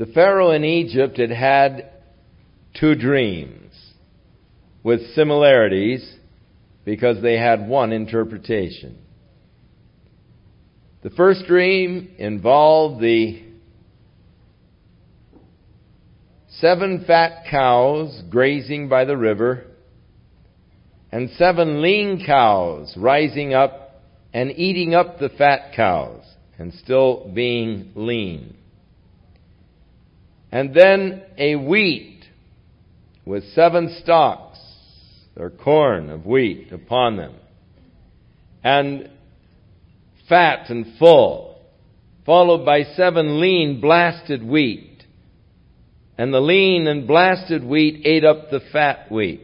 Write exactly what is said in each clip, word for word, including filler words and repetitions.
The Pharaoh in Egypt had had two dreams with similarities because they had one interpretation. The first dream involved the seven fat cows grazing by the river and seven lean cows rising up and eating up the fat cows and still being lean. And then a wheat with seven stalks, or corn of wheat upon them, and fat and full, followed by seven lean blasted wheat. And the lean and blasted wheat ate up the fat wheat.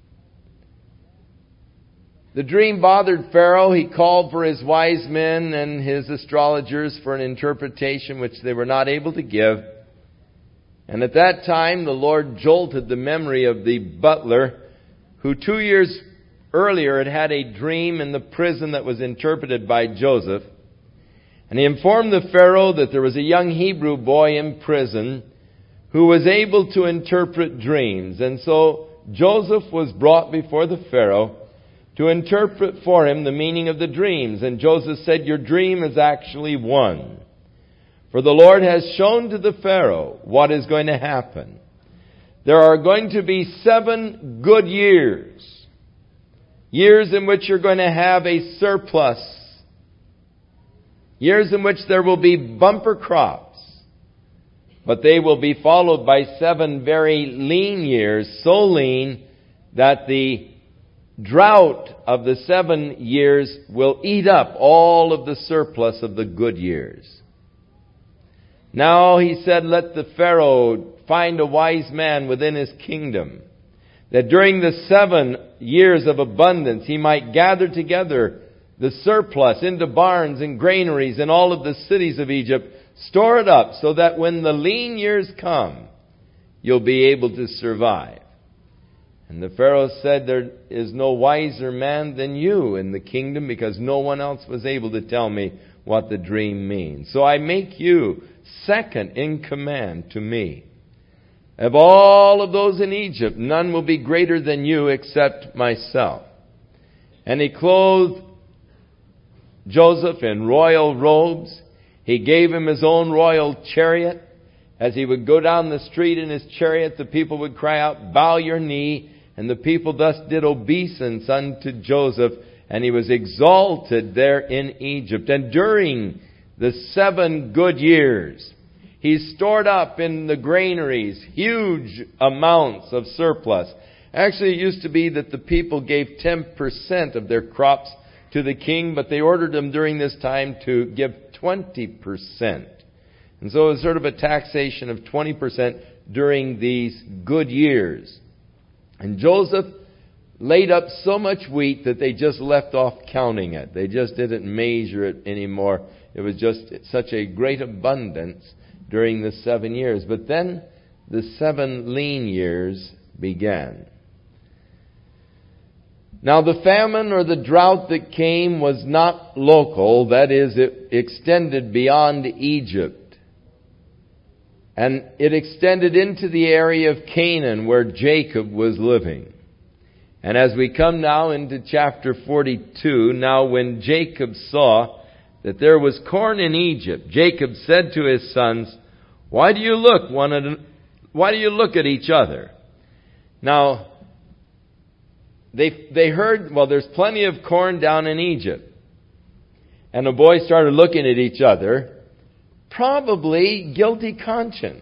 The dream bothered Pharaoh. He called for his wise men and his astrologers for an interpretation which they were not able to give. And at that time, the Lord jolted the memory of the butler who two years earlier had had a dream in the prison that was interpreted by Joseph. And he informed the Pharaoh that there was a young Hebrew boy in prison who was able to interpret dreams. And so Joseph was brought before the Pharaoh to interpret for him the meaning of the dreams. And Joseph said, "Your dream is actually one. For the Lord has shown to the Pharaoh what is going to happen. There are going to be seven good years. Years in which you're going to have a surplus. Years in which there will be bumper crops. But they will be followed by seven very lean years, so lean that the drought of the seven years will eat up all of the surplus of the good years. Now," he said, "let the Pharaoh find a wise man within his kingdom, that during the seven years of abundance he might gather together the surplus into barns and granaries in all of the cities of Egypt, store it up so that when the lean years come, you'll be able to survive." And the Pharaoh said, "There is no wiser man than you in the kingdom, because no one else was able to tell me what the dream means. So I make you second in command to me. Of all of those in Egypt, none will be greater than you except myself." And he clothed Joseph in royal robes. He gave him his own royal chariot. As he would go down the street in his chariot, the people would cry out, "Bow your knee." And the people thus did obeisance unto Joseph, and he was exalted there in Egypt. And during the seven good years, he stored up in the granaries huge amounts of surplus. Actually, it used to be that the people gave ten percent of their crops to the king, but they ordered them during this time to give twenty percent. And so it was sort of a taxation of twenty percent during these good years. And Joseph laid up so much wheat that they just left off counting it. They just didn't measure it anymore. It was just such a great abundance during the seven years. But then the seven lean years began. Now the famine or the drought that came was not local. That is, it extended beyond Egypt. And it extended into the area of Canaan where Jacob was living. And as we come now into chapter forty-two, now when Jacob saw that there was corn in Egypt, Jacob said to his sons, Why do you look one at, why do you look at each other? Now, they they heard, well, there's plenty of corn down in Egypt. And the boys started looking at each other. Probably guilty conscience.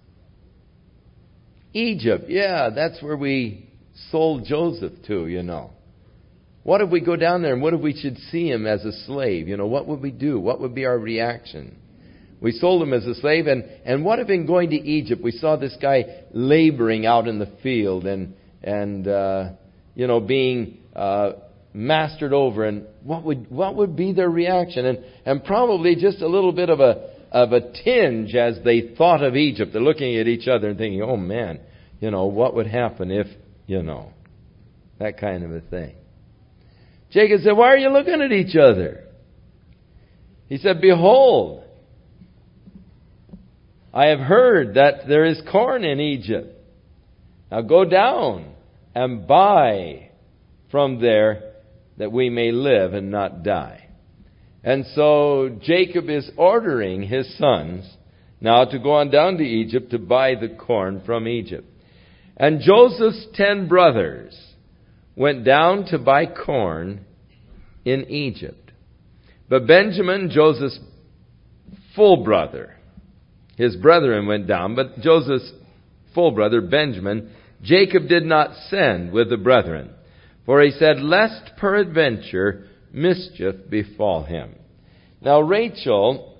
Egypt, yeah, that's where we sold Joseph to, you know. What if we go down there and what if we should see him as a slave? You know, what would we do? What would be our reaction? We sold him as a slave, and, and what if in going to Egypt we saw this guy laboring out in the field and, and uh, you know, being uh, mastered over, and what would what would be their reaction? And, and probably just a little bit of a of a tinge as they thought of Egypt. They're looking at each other and thinking, oh man, you know, what would happen if, you know, that kind of a thing. Jacob said, why are you looking at each other? He said, behold, I have heard that there is corn in Egypt. Now go down and buy from there that we may live and not die. And so Jacob is ordering his sons now to go on down to Egypt to buy the corn from Egypt. And Joseph's ten brothers went down to buy corn in Egypt. But Benjamin, Joseph's full brother, his brethren went down, but Joseph's full brother, Benjamin, Jacob did not send with the brethren. For he said, lest peradventure mischief befall him. Now Rachel,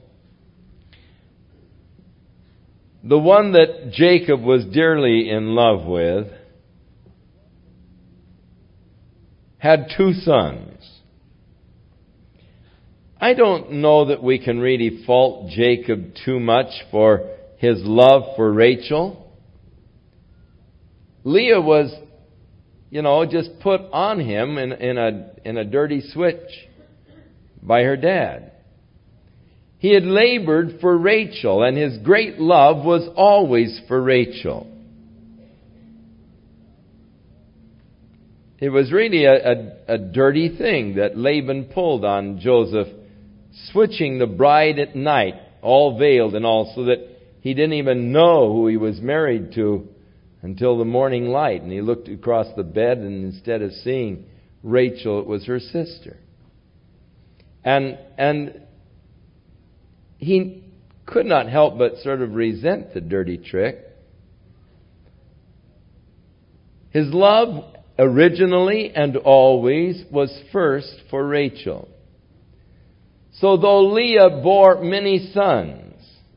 the one that Jacob was dearly in love with, had two sons. I don't know that we can really fault Jacob too much for his love for Rachel. Leah was, you know, just put on him in, in a in a dirty switch by her dad. He had labored for Rachel, and his great love was always for Rachel. It was really a, a, a dirty thing that Laban pulled on Joseph, switching the bride at night, all veiled and all, so that he didn't even know who he was married to until the morning light. And he looked across the bed, and instead of seeing Rachel, it was her sister. And and he could not help but sort of resent the dirty trick. His love originally and always was first for Rachel. So though Leah bore many sons,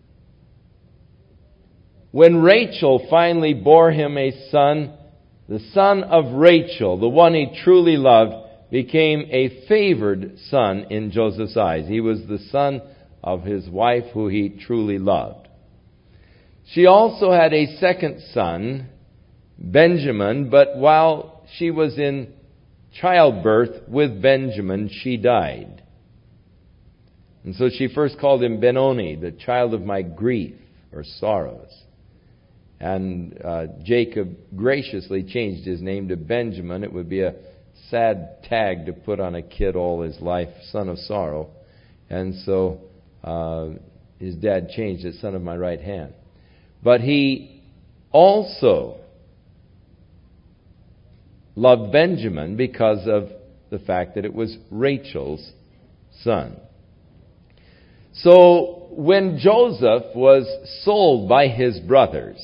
when Rachel finally bore him a son, the son of Rachel, the one he truly loved, became a favored son in Joseph's eyes. He was the son of his wife who he truly loved. She also had a second son, Benjamin, but while she was in childbirth with Benjamin, she died. And so she first called him Benoni, the child of my grief or sorrows. And uh, Jacob graciously changed his name to Benjamin. It would be a sad tag to put on a kid all his life, son of sorrow. And so uh, his dad changed it, son of my right hand. But he also loved Benjamin because of the fact that it was Rachel's son. So when Joseph was sold by his brothers,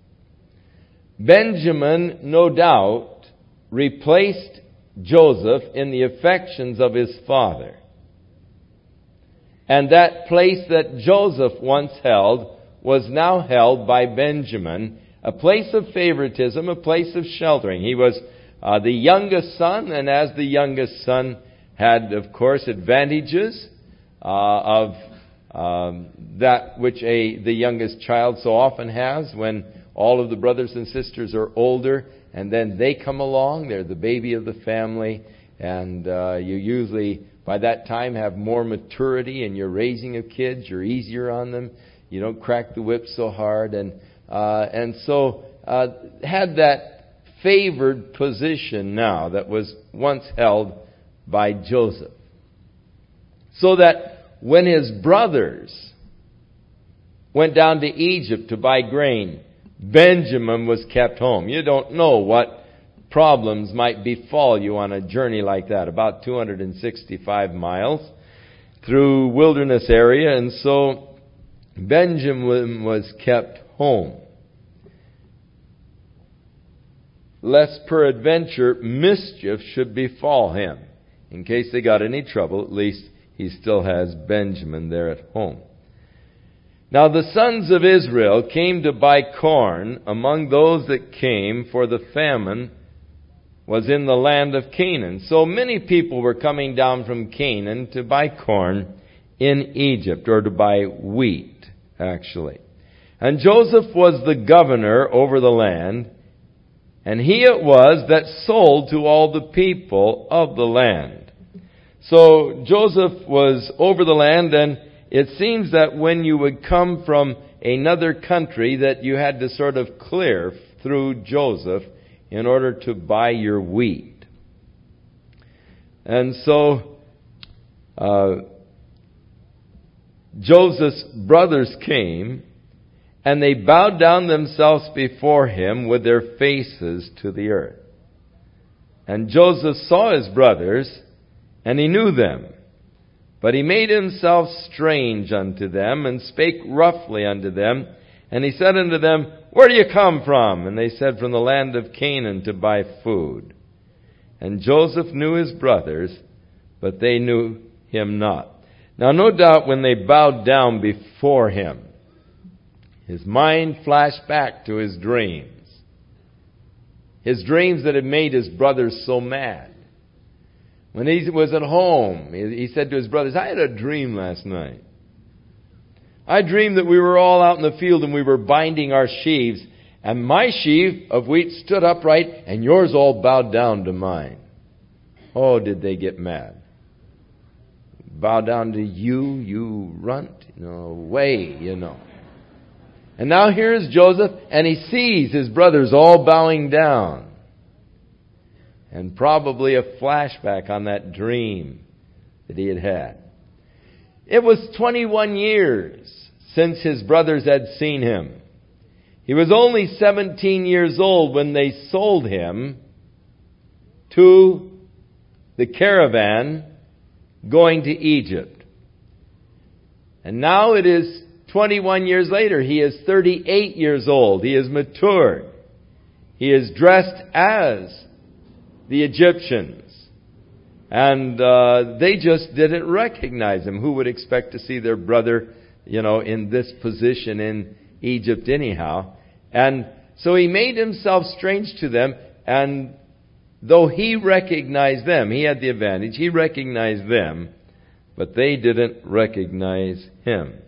Benjamin, no doubt, replaced Joseph in the affections of his father. And that place that Joseph once held was now held by Benjamin, a place of favoritism, a place of sheltering. He was uh, the youngest son, and as the youngest son had, of course, advantages uh, of um, that which a the youngest child so often has when all of the brothers and sisters are older, and then they come along. They're the baby of the family, and uh, you usually, by that time, have more maturity in your raising of kids. You're easier on them. You don't crack the whip so hard. And uh, and so uh, had that favored position now that was once held by Joseph. So that when his brothers went down to Egypt to buy grain, Benjamin was kept home. You don't know what problems might befall you on a journey like that, about two hundred sixty-five miles through wilderness area, and so Benjamin was kept home, lest peradventure mischief should befall him. In case they got any trouble, at least he still has Benjamin there at home. Now the sons of Israel came to buy corn among those that came, for the famine was in the land of Canaan. So many people were coming down from Canaan to buy corn in Egypt, or to buy wheat, actually. And Joseph was the governor over the land, and he it was that sold to all the people of the land. So Joseph was over the land, and it seems that when you would come from another country that you had to sort of clear through Joseph in order to buy your wheat. And so uh, Joseph's brothers came, and they bowed down themselves before him with their faces to the earth. And Joseph saw his brothers, and he knew them. But he made himself strange unto them, and spake roughly unto them. And he said unto them, Where do you come from? And they said, From the land of Canaan to buy food. And Joseph knew his brothers, but they knew him not. Now no doubt when they bowed down before him, his mind flashed back to his dreams. His dreams that had made his brothers so mad. When he was at home, he said to his brothers, I had a dream last night. I dreamed that we were all out in the field and we were binding our sheaves, and my sheaf of wheat stood upright and yours all bowed down to mine. Oh, did they get mad. Bow down to you, you runt? No way, you know. And now here's Joseph, and he sees his brothers all bowing down. And probably a flashback on that dream that he had had. It was twenty-one years since his brothers had seen him. He was only seventeen years old when they sold him to the caravan going to Egypt. And now it is twenty-one years later. He is thirty-eight years old. He is matured. He is dressed as the Egyptians. And uh, they just didn't recognize him. Who would expect to see their brother, you know, in this position in Egypt anyhow? And so he made himself strange to them. And though he recognized them, he had the advantage. He recognized them, but they didn't recognize him.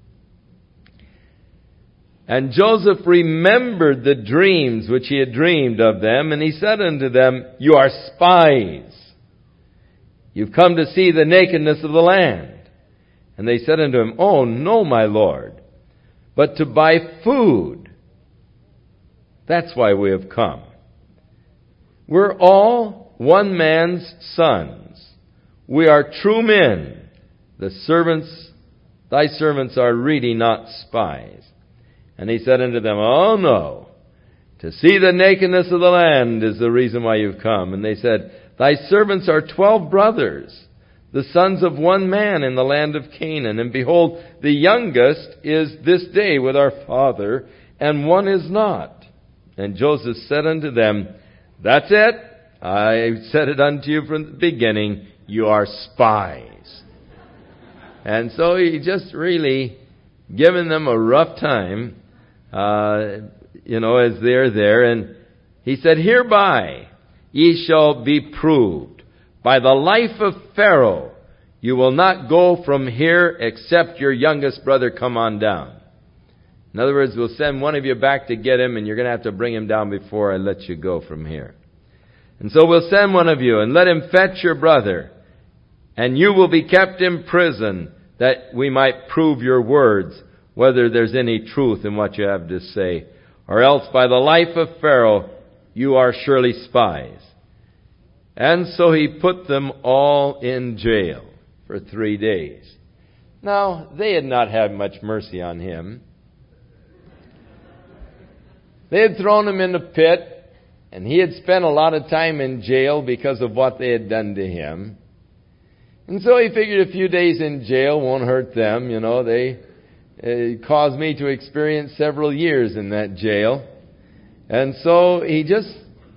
And Joseph remembered the dreams which he had dreamed of them, and he said unto them, You are spies. You've come to see the nakedness of the land. And they said unto him, Oh, no, my lord, but to buy food. That's why we have come. We're all one man's sons. We are true men. The servants, thy servants are really not spies. And he said unto them, Oh, no, to see the nakedness of the land is the reason why you've come. And they said, Thy servants are twelve brothers, the sons of one man in the land of Canaan. And behold, the youngest is this day with our father, and one is not. And Joseph said unto them, That's it. I said it unto you from the beginning. You are spies. And so he just really given them a rough time, uh, you know, as they're there. And he said, Hereby ye shall be proved. By the life of Pharaoh, you will not go from here except your youngest brother come on down. In other words, we'll send one of you back to get him, and you're going to have to bring him down before I let you go from here. And so we'll send one of you, and let him fetch your brother, and you will be kept in prison, that we might prove your words, whether there's any truth in what you have to say. Or else by the life of Pharaoh, you are surely spies. And so he put them all in jail for three days. Now, they had not had much mercy on him. They had thrown him in the pit, and he had spent a lot of time in jail because of what they had done to him. And so he figured a few days in jail won't hurt them. You know, they uh, caused me to experience several years in that jail. And so he just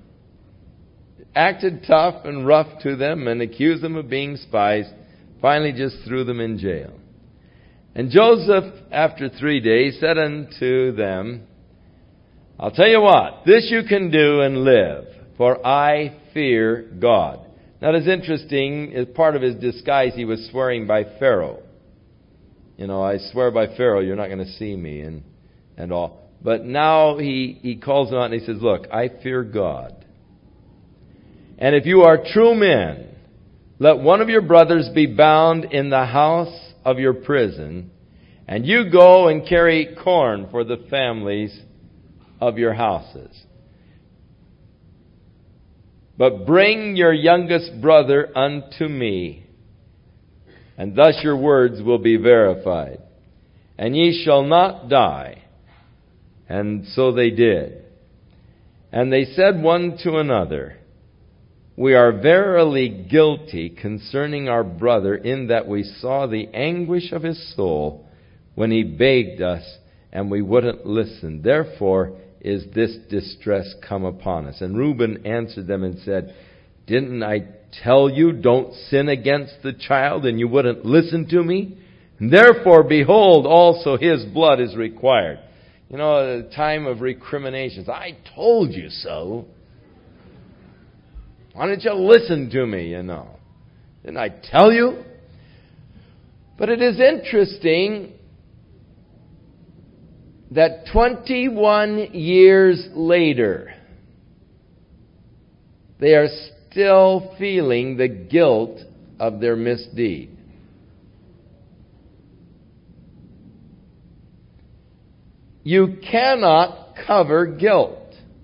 acted tough and rough to them and accused them of being spies. Finally just threw them in jail. And Joseph, after three days, said unto them, I'll tell you what, this you can do and live, for I fear God. Now, it's interesting, as part of his disguise, he was swearing by Pharaoh. You know, I swear by Pharaoh, you're not going to see me and, and all. But now he, he calls him out and he says, Look, I fear God. And if you are true men, let one of your brothers be bound in the house of your prison, And you go and carry corn for the families of your houses. But bring your youngest brother unto me, and thus your words will be verified. And ye shall not die. And so they did. And they said one to another, We are verily guilty concerning our brother, in that we saw the anguish of his soul when he begged us, and we wouldn't listen. Therefore is this distress come upon us. And Reuben answered them and said, Didn't I tell you, don't sin against the child, and you wouldn't listen to me? And therefore, behold, also his blood is required. You know, a time of recriminations. I told you so. Why didn't you listen to me, you know? Didn't I tell you? But it is interesting that twenty-one years later, they are still feeling the guilt of their misdeed. You cannot cover guilt.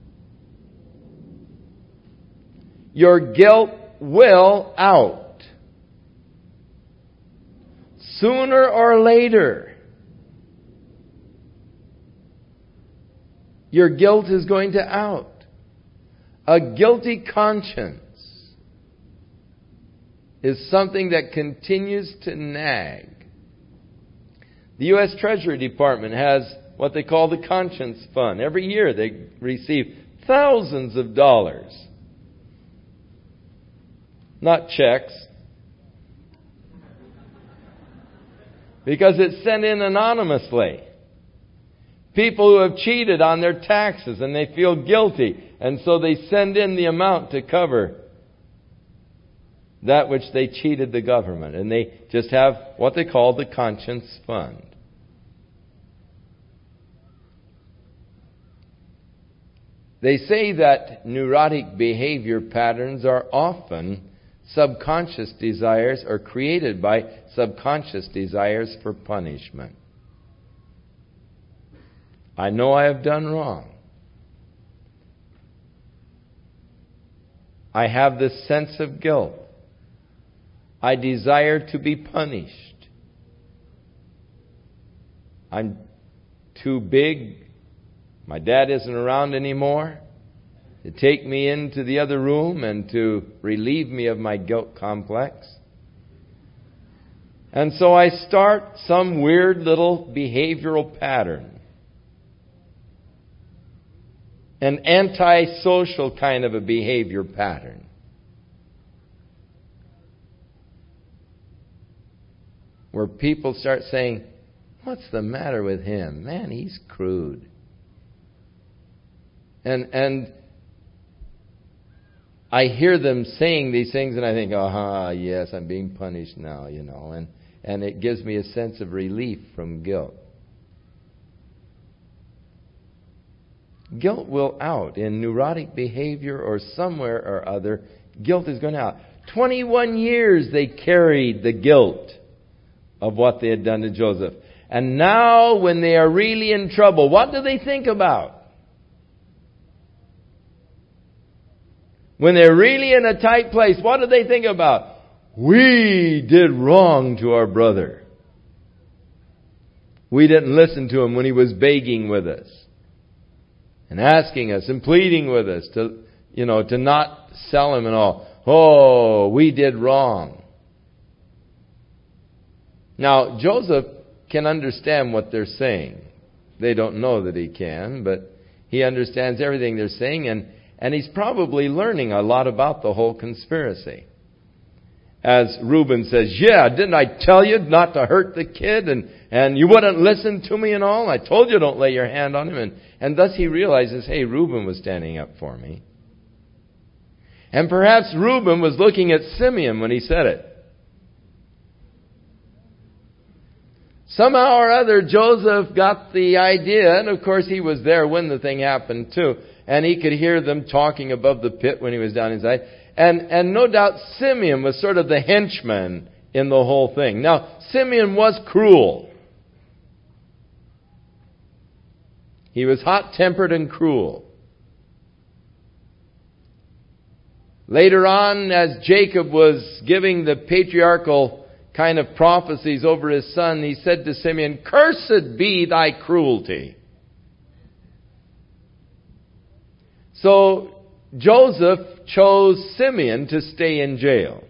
Your guilt will out. Sooner or later, your guilt is going to out. A guilty conscience is something that continues to nag. The U S Treasury Department has what they call the Conscience Fund. Every year they receive thousands of dollars. Not checks. Because it's sent in anonymously. People who have cheated on their taxes and they feel guilty, and so they send in the amount to cover that which they cheated the government. And they just have what they call the Conscience Fund. They say that neurotic behavior patterns are often subconscious desires, or created by subconscious desires for punishment. I know I have done wrong. I have this sense of guilt. I desire to be punished. I'm too big. My dad isn't around anymore to take me into the other room and to relieve me of my guilt complex. And so I start some weird little behavioral pattern. An antisocial kind of a behavior pattern. Where people start saying, what's the matter with him? Man, he's crude. And and I hear them saying these things and I think, aha, yes, I'm being punished now, you know. And, and it gives me a sense of relief from guilt. Guilt will out in neurotic behavior or somewhere or other. Guilt is going out. twenty-one years they carried the guilt of what they had done to Joseph. And now when they are really in trouble, what do they think about? When they're really in a tight place, what do they think about? We did wrong to our brother. We didn't listen to him when he was begging with us and asking us and pleading with us to, you know, to not sell him and all. Oh, we did wrong. Now, Joseph can understand what they're saying. They don't know that he can, but he understands everything they're saying, and, and he's probably learning a lot about the whole conspiracy. As Reuben says, yeah, didn't I tell you not to hurt the kid, and, and you wouldn't listen to me and all? I told you don't lay your hand on him. And, and thus he realizes, hey, Reuben was standing up for me. And perhaps Reuben was looking at Simeon when he said it. Somehow or other, Joseph got the idea, and of course he was there when the thing happened too, and he could hear them talking above the pit when he was down inside. And, and no doubt Simeon was sort of the henchman in the whole thing. Now, Simeon was cruel. He was hot-tempered and cruel. Later on, as Jacob was giving the patriarchal kind of prophecies over his son, he said to Simeon, "Cursed be thy cruelty." So Joseph chose Simeon to stay in jail,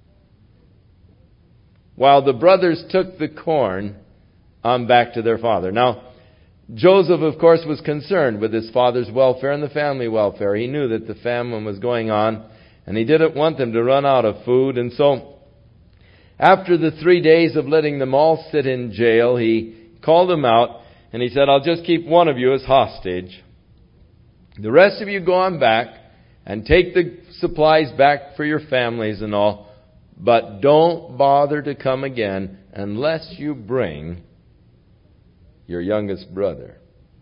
while the brothers took the corn on back to their father. Now, Joseph, of course, was concerned with his father's welfare and the family welfare. He knew that the famine was going on, and he didn't want them to run out of food. And so, after the three days of letting them all sit in jail, he called them out, and he said, "I'll just keep one of you as hostage. The rest of you go on back and take the supplies back for your families and all, but don't bother to come again unless you bring your youngest brother."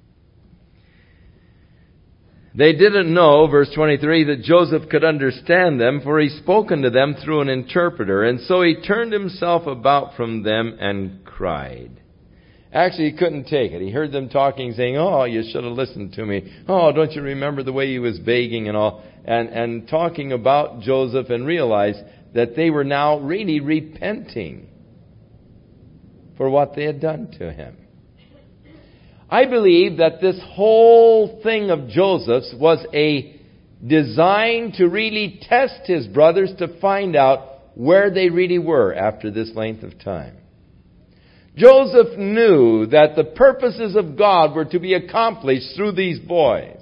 They didn't know, verse twenty-three, that Joseph could understand them, for he spoken to them through an interpreter. And so he turned himself about from them and cried. Actually, he couldn't take it. He heard them talking, saying, "Oh, you should have listened to me. Oh, don't you remember the way he was begging and all?" And, and talking about Joseph, and realized that they were now really repenting for what they had done to him. I believe that this whole thing of Joseph's was a design to really test his brothers to find out where they really were after this length of time. Joseph knew that the purposes of God were to be accomplished through these boys.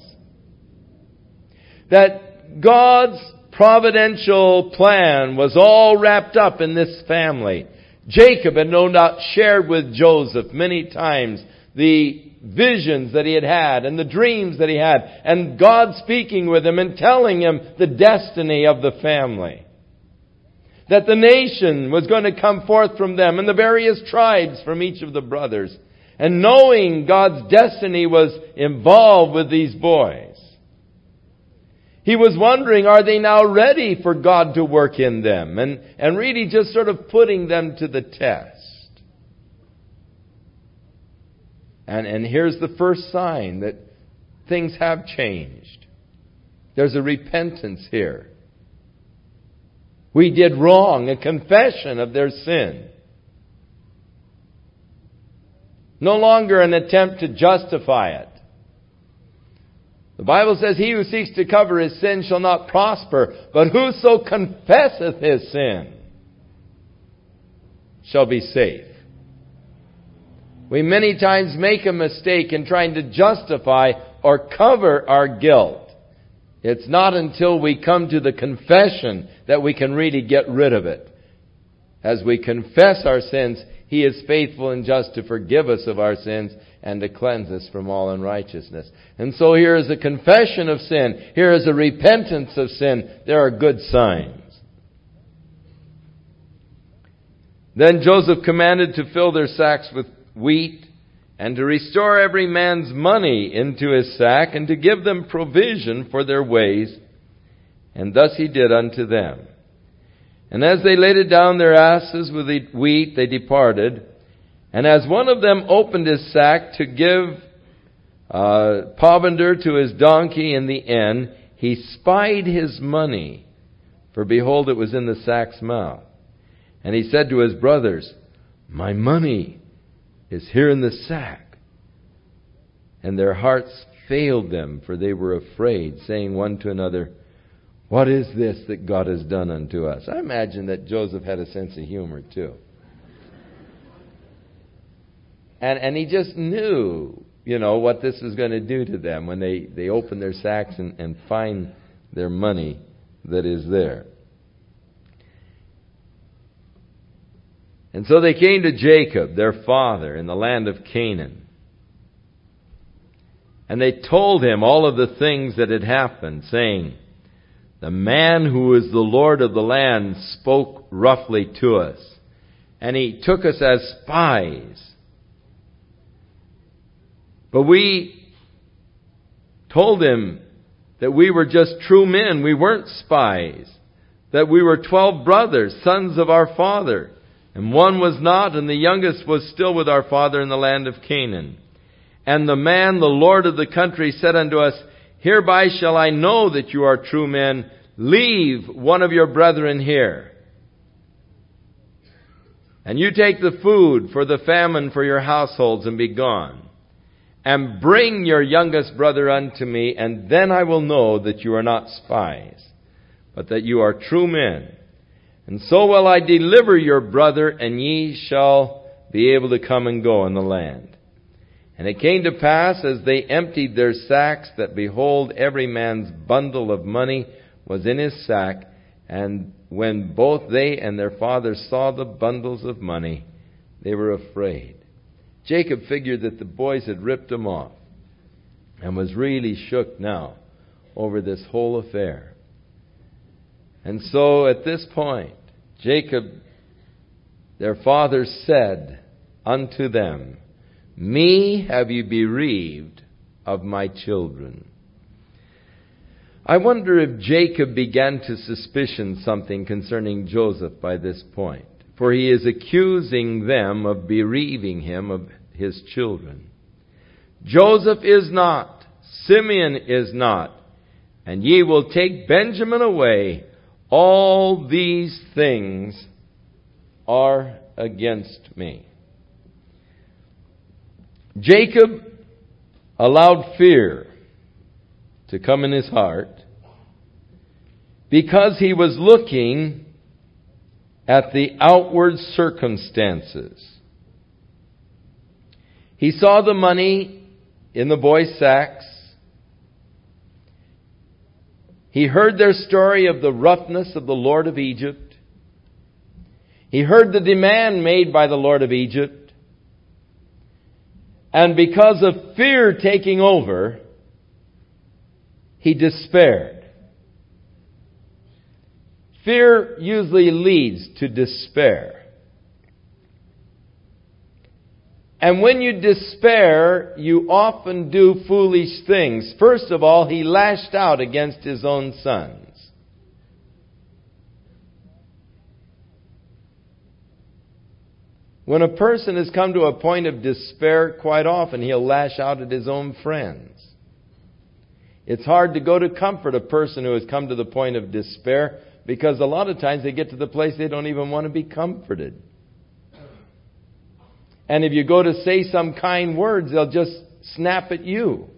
That God's providential plan was all wrapped up in this family. Jacob had no doubt shared with Joseph many times the visions that he had had and the dreams that he had, and God speaking with him and telling him the destiny of the family. That the nation was going to come forth from them, and the various tribes from each of the brothers. And knowing God's destiny was involved with these boys, he was wondering, are they now ready for God to work in them? And, and really just sort of putting them to the test. And, and here's the first sign that things have changed. There's a repentance here. We did wrong, a confession of their sin. No longer an attempt to justify it. The Bible says, "He who seeks to cover his sin shall not prosper, but whoso confesseth his sin shall be safe." We many times make a mistake in trying to justify or cover our guilt. It's not until we come to the confession that we can really get rid of it. As we confess our sins, He is faithful and just to forgive us of our sins and to cleanse us from all unrighteousness. And so here is a confession of sin. Here is a repentance of sin. There are good signs. Then Joseph commanded to fill their sacks with wheat, and to restore every man's money into his sack, and to give them provision for their ways. And thus he did unto them. And as they laded down their asses with the wheat, they departed. And as one of them opened his sack to give uh, provender to his donkey in the inn, he spied his money, for behold, it was in the sack's mouth. And he said to his brothers, "My money is here in the sack." And their hearts failed them, for they were afraid, saying one to another, "What is this that God has done unto us?" I imagine that Joseph had a sense of humor too. And and he just knew, you know, what this was going to do to them when they, they open their sacks and, and find their money that is there. And so they came to Jacob, their father, in the land of Canaan. And they told him all of the things that had happened, saying, "The man who is the Lord of the land spoke roughly to us, and he took us as spies. But we told him that we were just true men. We weren't spies. That we were twelve brothers, sons of our father. And one was not, and the youngest was still with our father in the land of Canaan. And the man, the lord of the country, said unto us, Hereby shall I know that you are true men. Leave one of your brethren here. And you take the food for the famine for your households, and be gone. And bring your youngest brother unto me, and then I will know that you are not spies, but that you are true men. And so will I deliver your brother, and ye shall be able to come and go in the land. And it came to pass, as they emptied their sacks, that behold, every man's bundle of money was in his sack. And when both they and their father saw the bundles of money, they were afraid. Jacob figured that the boys had ripped him off, and was really shook now over this whole affair. And so at this point, Jacob, their father, said unto them, Me have you bereaved of my children. I wonder if Jacob began to suspicion something concerning Joseph by this point, for he is accusing them of bereaving him of his children. Joseph is not, Simeon is not, and ye will take Benjamin away. All these things are against me. Jacob allowed fear to come in his heart because he was looking at the outward circumstances. He saw the money in the boys' sacks. He heard their story of the roughness of the Lord of Egypt. He heard the demand made by the Lord of Egypt. And because of fear taking over, he despaired. Fear usually leads to despair. And when you despair, you often do foolish things. First of all, he lashed out against his own sons. When a person has come to a point of despair, quite often he'll lash out at his own friends. It's hard to go to comfort a person who has come to the point of despair, because a lot of times they get to the place they don't even want to be comforted. And if you go to say some kind words, they'll just snap at you.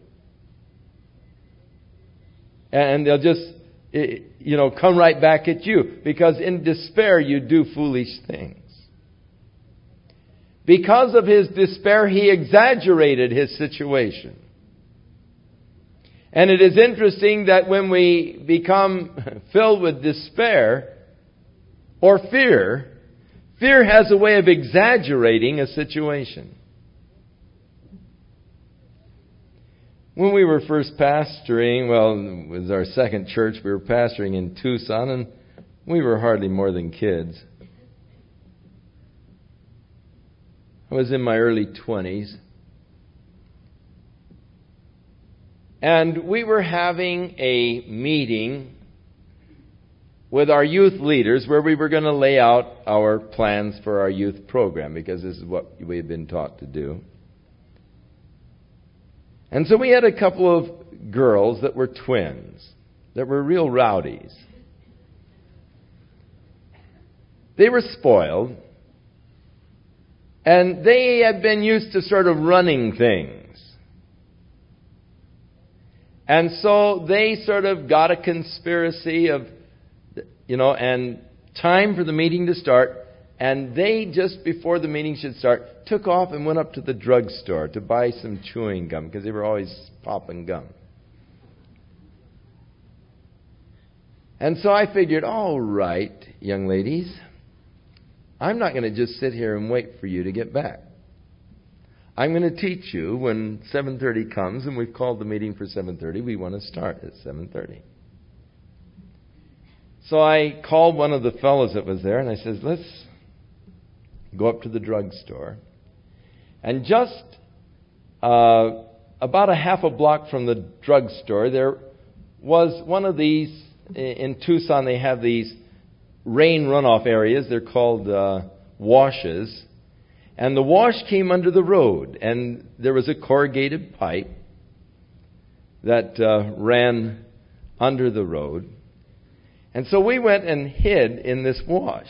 And they'll just, you know, come right back at you. Because in despair, you do foolish things. Because of his despair, he exaggerated his situation. And it is interesting that when we become filled with despair or fear, fear has a way of exaggerating a situation. When we were first pastoring, well, it was our second church, we were pastoring in Tucson, and we were hardly more than kids. I was in my early twenties. And we were having a meeting with our youth leaders where we were going to lay out our plans for our youth program, because this is what we had been taught to do. And so we had a couple of girls that were twins, that were real rowdies. They were spoiled, and they had been used to sort of running things. And so they sort of got a conspiracy of, you know, and time for the meeting to start. And they, just before the meeting should start, took off and went up to the drugstore to buy some chewing gum, because they were always popping gum. And so I figured, all right, young ladies, I'm not going to just sit here and wait for you to get back. I'm going to teach you when seven thirty comes, and we've called the meeting for seven thirty. We want to start at seven thirty. So I called one of the fellows that was there, and I said, let's go up to the drugstore. And just uh, about a half a block from the drugstore, there was one of these, in Tucson they have these rain runoff areas. They're called uh, washes. And the wash came under the road, and there was a corrugated pipe that uh, ran under the road. And so we went and hid in this wash.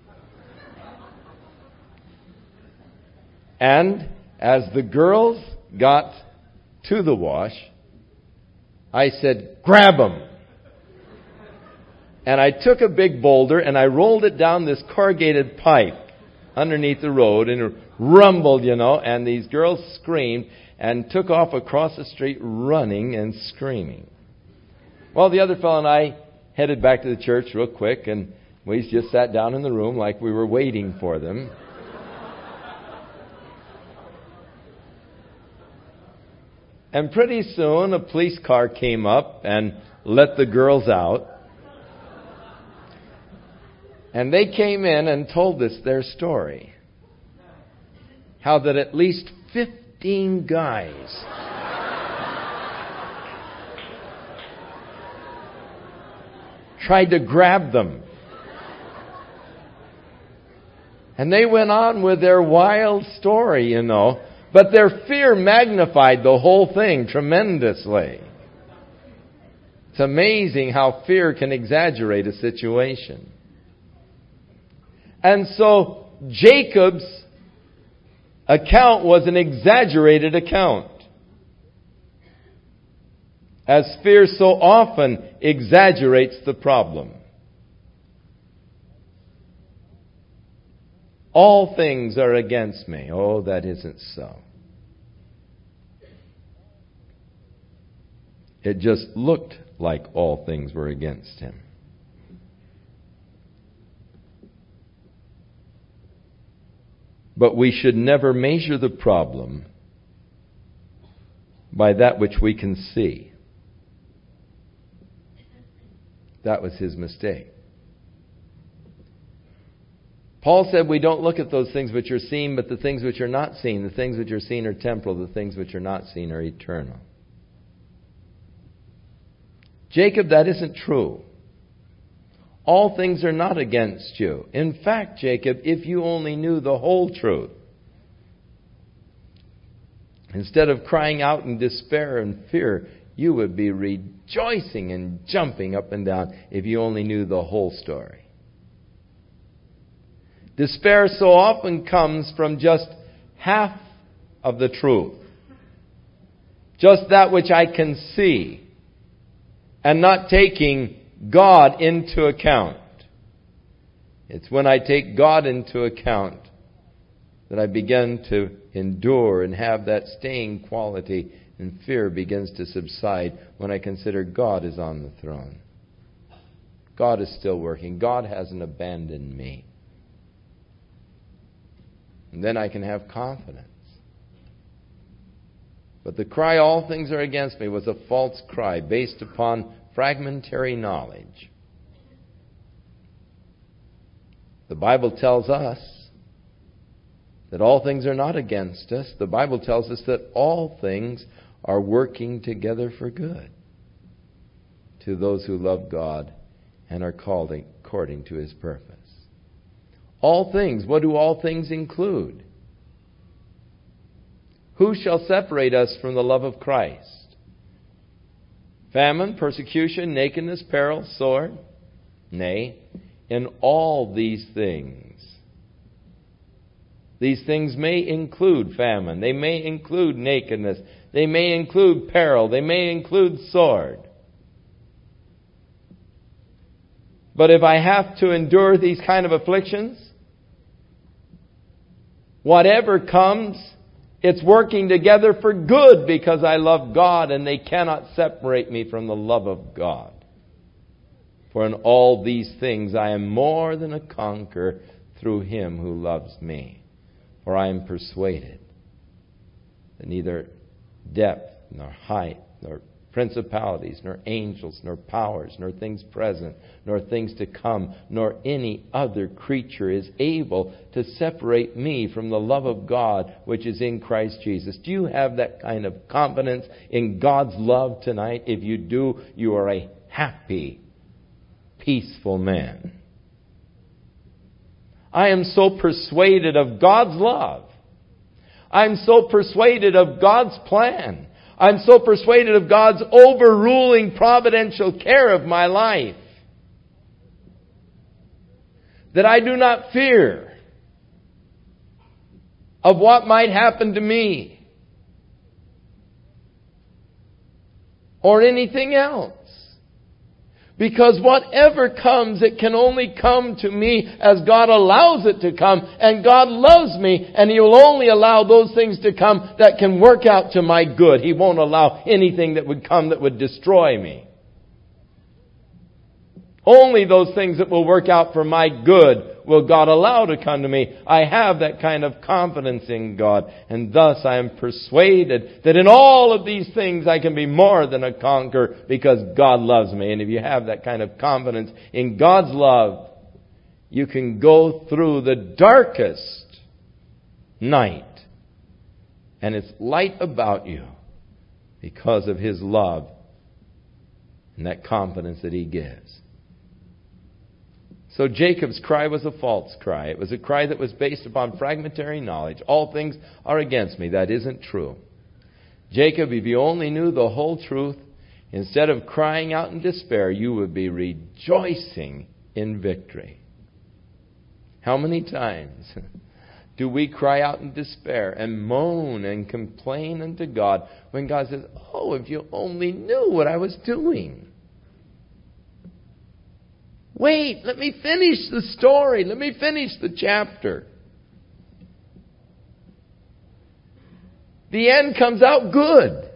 And as the girls got to the wash, I said, "Grab them." And I took a big boulder and I rolled it down this corrugated pipe underneath the road, and it rumbled, you know, and these girls screamed and took off across the street running and screaming. Well, the other fellow and I headed back to the church real quick, and we just sat down in the room like we were waiting for them. And pretty soon a police car came up and let the girls out. And they came in and told us their story. How that at least fifteen guys tried to grab them. And they went on with their wild story, you know. But their fear magnified the whole thing tremendously. It's amazing how fear can exaggerate a situation. And so Jacob's account was an exaggerated account, as fear so often exaggerates the problem. All things are against me. Oh, that isn't so. It just looked like all things were against him. But we should never measure the problem by that which we can see. That was his mistake. Paul said we don't look at those things which are seen, but the things which are not seen. The things which are seen are temporal. The things which are not seen are eternal. Jacob, that isn't true. All things are not against you. In fact, Jacob, if you only knew the whole truth, instead of crying out in despair and fear, you would be rejoicing and jumping up and down if you only knew the whole story. Despair so often comes from just half of the truth. Just that which I can see, and not taking God into account. It's when I take God into account that I begin to endure and have that staying quality, and fear begins to subside when I consider God is on the throne. God is still working. God hasn't abandoned me. And then I can have confidence. But the cry, all things are against me, was a false cry based upon fragmentary knowledge. The Bible tells us that all things are not against us. The Bible tells us that all things are working together for good to those who love God and are called according to His purpose. All things. What do all things include? Who shall separate us from the love of Christ? Famine, persecution, nakedness, peril, sword? Nay, in all these things. These things may include famine. They may include nakedness. They may include peril. They may include sword. But if I have to endure these kind of afflictions, whatever comes, it's working together for good because I love God, and they cannot separate me from the love of God. For in all these things I am more than a conqueror through Him who loves me. For I am persuaded that neither depth, nor height, nor principalities, nor angels, nor powers, nor things present, nor things to come, nor any other creature is able to separate me from the love of God which is in Christ Jesus. Do you have that kind of confidence in God's love tonight? If you do, you are a happy, peaceful man. I am so persuaded of God's love I'm so persuaded of God's plan. I'm so persuaded of God's overruling providential care of my life that I do not fear of what might happen to me or anything else. Because whatever comes, it can only come to me as God allows it to come. And God loves me, and He will only allow those things to come that can work out to my good. He won't allow anything that would come that would destroy me. Only those things that will work out for my good will God allow to come to me. I have that kind of confidence in God. And thus I am persuaded that in all of these things I can be more than a conqueror because God loves me. And if you have that kind of confidence in God's love, you can go through the darkest night and it's light about you because of His love and that confidence that He gives. So Jacob's cry was a false cry. It was a cry that was based upon fragmentary knowledge. All things are against me. That isn't true. Jacob, if you only knew the whole truth, instead of crying out in despair, you would be rejoicing in victory. How many times do we cry out in despair and moan and complain unto God when God says, oh, if you only knew what I was doing. Wait, let me finish the story. Let me finish the chapter. The end comes out good.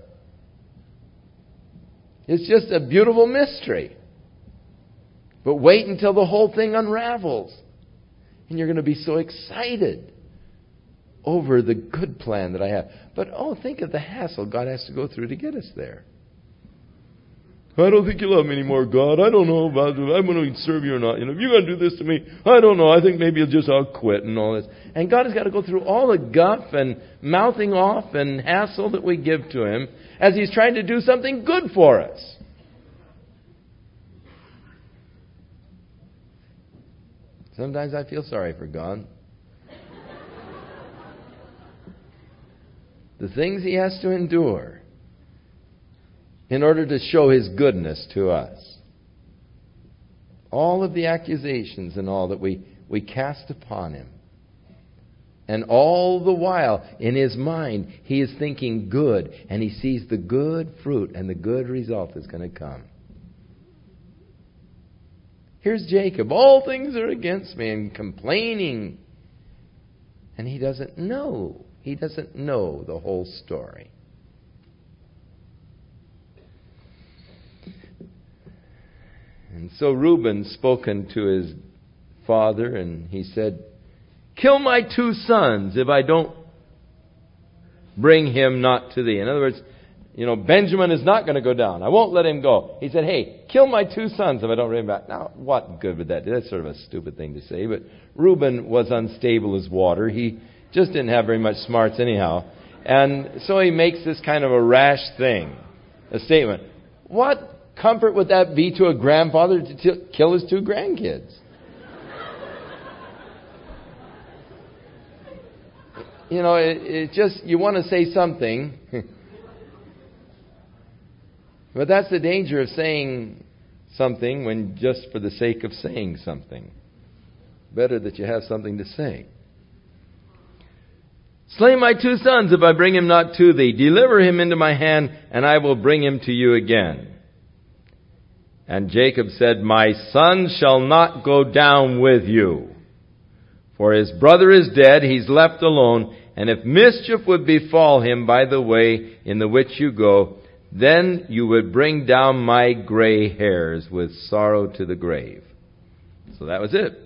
It's just a beautiful mystery. But wait until the whole thing unravels. And you're going to be so excited over the good plan that I have. But oh, think of the hassle God has to go through to get us there. I don't think you love me anymore, God. I don't know about it. I'm going to serve you or not. You know, if you're going to do this to me, I don't know. I think maybe you'll just I'll quit and all this. And God has got to go through all the guff and mouthing off and hassle that we give to Him as He's trying to do something good for us. Sometimes I feel sorry for God. The things He has to endure in order to show His goodness to us. All of the accusations and all that we, we cast upon Him. And all the while, in His mind, He is thinking good. And He sees the good fruit and the good result is going to come. Here's Jacob. All things are against me and complaining. And he doesn't know. He doesn't know the whole story. And so Reuben spoken to his father, and he said, kill my two sons if I don't bring him not to thee. In other words, you know, Benjamin is not going to go down. I won't let him go. He said, hey, kill my two sons if I don't bring him back. Now, what good would that do? That's sort of a stupid thing to say, but Reuben was unstable as water. He just didn't have very much smarts anyhow. And so he makes this kind of a rash thing, a statement. What comfort would that be to a grandfather to t- kill his two grandkids? You know, it, it just, you want to say something. But that's the danger of saying something when just for the sake of saying something. Better that you have something to say. Slay my two sons if I bring him not to thee. Deliver him into my hand, and I will bring him to you again. And Jacob said, my son shall not go down with you. For his brother is dead, he's left alone. And if mischief would befall him by the way in the which you go, then you would bring down my gray hairs with sorrow to the grave. So that was it.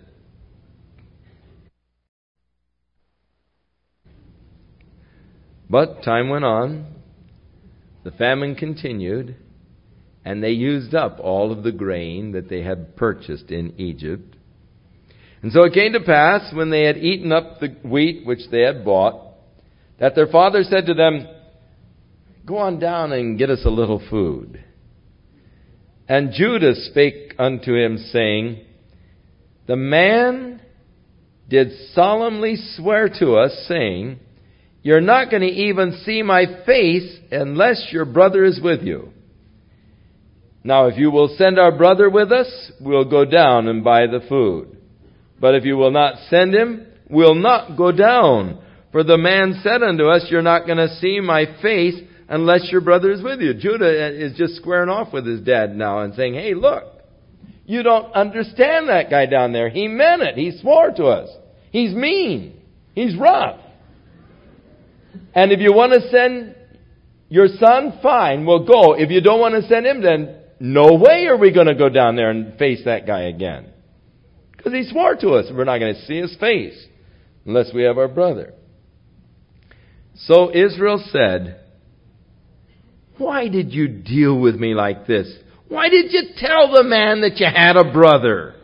But time went on. The famine continued. And they used up all of the grain that they had purchased in Egypt. And so it came to pass, when they had eaten up the wheat which they had bought, that their father said to them, go on down and get us a little food. And Judah spake unto him, saying, the man did solemnly swear to us, saying, You're not going to even see my face unless your brother is with you. Now, if you will send our brother with us, we'll go down and buy the food. But if you will not send him, we'll not go down. For the man said unto us, you're not going to see my face unless your brother is with you. Judah is just squaring off with his dad now and saying, hey, look, you don't understand that guy down there. He meant it. He swore to us. He's mean. He's rough. And if you want to send your son, fine, we'll go. If you don't want to send him, then no way are we going to go down there and face that guy again. Because he swore to us, we're not going to see his face unless we have our brother. So Israel said, why did you deal with me like this? Why did you tell the man that you had a brother?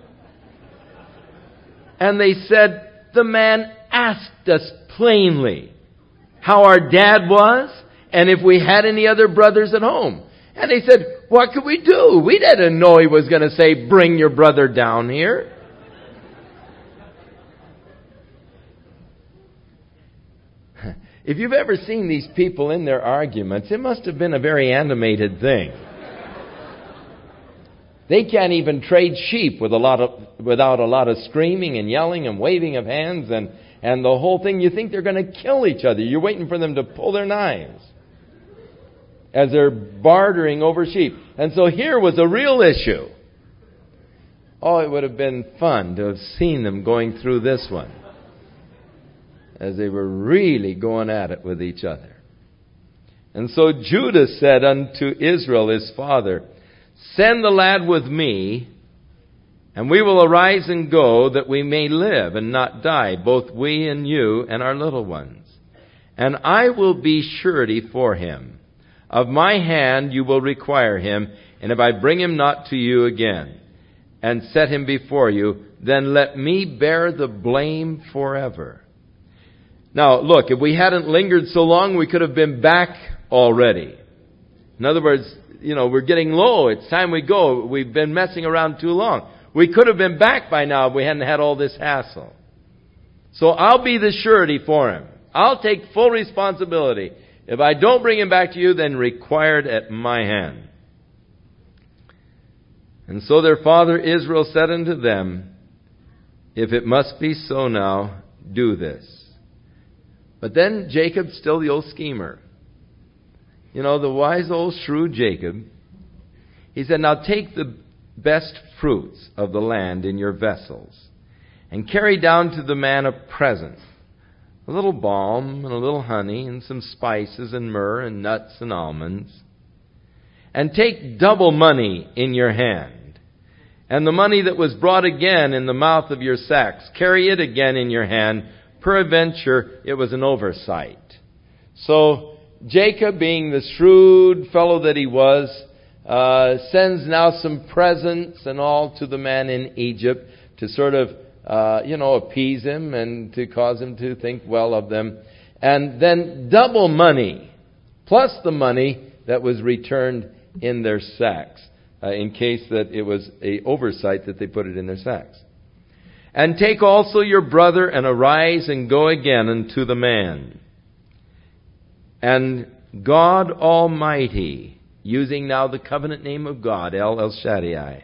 And they said, the man asked us plainly how our dad was and if we had any other brothers at home. And they said, what could we do? We didn't know he was going to say, bring your brother down here. If you've ever seen these people in their arguments, it must have been a very animated thing. They can't even trade sheep with a lot of, without a lot of screaming and yelling and waving of hands and, and the whole thing. You think they're going to kill each other. You're waiting for them to pull their knives as they're bartering over sheep. And so here was a real issue. Oh, it would have been fun to have seen them going through this one, as they were really going at it with each other. And so Judah said unto Israel his father, send the lad with me, and we will arise and go, that we may live and not die, both we and you and our little ones. And I will be surety for him. Of my hand you will require him, and if I bring him not to you again, and set him before you, then let me bear the blame forever. Now, look, if we hadn't lingered so long, we could have been back already. In other words, you know, we're getting low. It's time we go. We've been messing around too long. We could have been back by now if we hadn't had all this hassle. So I'll be the surety for him. I'll take full responsibility. If I don't bring him back to you, then required at my hand. And so their father Israel said unto them, if it must be so now, do this. But then Jacob's still the old schemer. You know, the wise old shrewd Jacob. He said, now take the best fruits of the land in your vessels, and carry down to the man a present, a little balm and a little honey and some spices and myrrh and nuts and almonds. And take double money in your hand, and the money that was brought again in the mouth of your sacks, carry it again in your hand. Peradventure, it was an oversight. So Jacob, being the shrewd fellow that he was, uh, sends now some presents and all to the man in Egypt to sort of, uh, you know, appease him and to cause him to think well of them. And then double money, plus the money that was returned in their sacks, uh, in case that it was a oversight that they put it in their sacks. And take also your brother, and arise and go again unto the man. And God Almighty, using now the covenant name of God, El El Shaddai,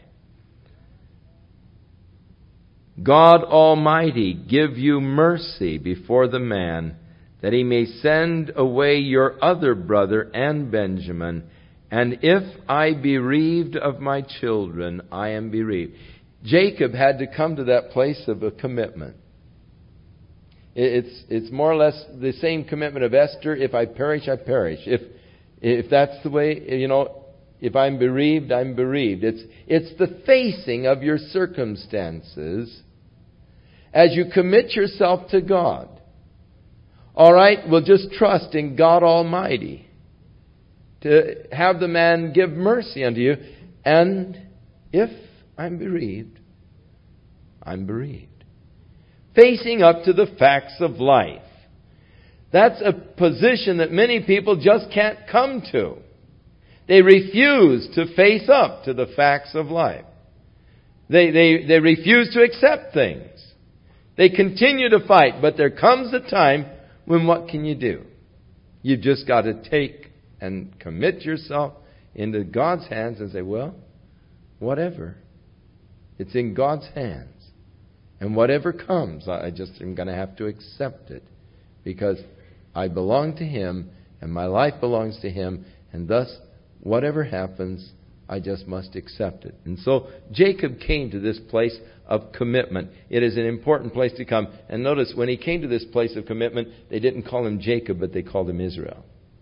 God Almighty, give you mercy before the man, that he may send away your other brother and Benjamin. And if I bereaved of my children, I am bereaved. Jacob had to come to that place of a commitment. It's it's more or less the same commitment of Esther. If I perish, I perish. If if that's the way, you know, if I'm bereaved, I'm bereaved. It's it's the facing of your circumstances as you commit yourself to God. All right, we'll just trust in God Almighty to have the man give mercy unto you. And if I'm bereaved, I'm bereaved. Facing up to the facts of life. That's a position that many people just can't come to. They refuse to face up to the facts of life. They, they, they refuse to accept things. They continue to fight, but there comes a time then what can you do? You've just got to take and commit yourself into God's hands and say, well, whatever. It's in God's hands. And whatever comes, I just am going to have to accept it. Because I belong to Him, and my life belongs to Him, and thus, whatever happens, I just must accept it. And so, Jacob came to this place of commitment. It is an important place to come. And notice, when he came to this place of commitment, they didn't call him Jacob, but they called him Israel.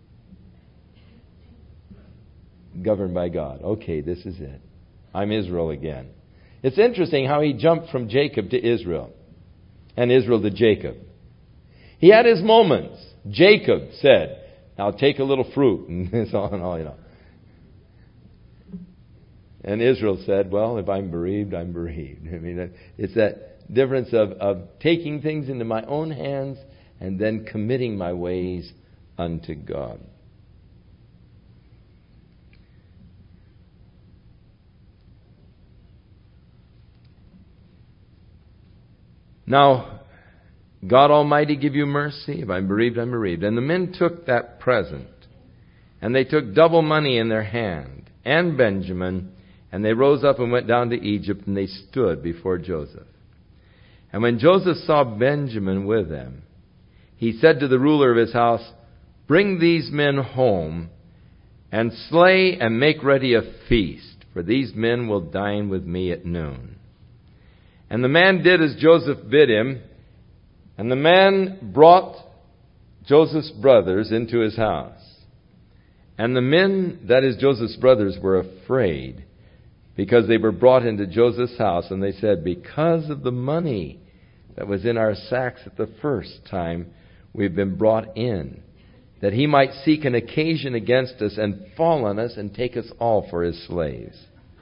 Governed by God. Okay, this is it. I'm Israel again. It's interesting how he jumped from Jacob to Israel, and Israel to Jacob. He had his moments. Jacob said, now take a little fruit, and so on and all, you know. And Israel said, well, if I'm bereaved, I'm bereaved. I mean, it's that difference of, of taking things into my own hands and then committing my ways unto God. Now, God Almighty give you mercy. If I'm bereaved, I'm bereaved. And the men took that present, and they took double money in their hand, and Benjamin, and they rose up and went down to Egypt, and they stood before Joseph. And when Joseph saw Benjamin with them, he said to the ruler of his house, bring these men home, and slay and make ready a feast, for these men will dine with me at noon. And the man did as Joseph bid him, and the man brought Joseph's brothers into his house. And the men, that is Joseph's brothers, were afraid, because they were brought into Joseph's house, and they said, because of the money that was in our sacks at the first time, we've been brought in, that he might seek an occasion against us and fall on us and take us all for his slaves.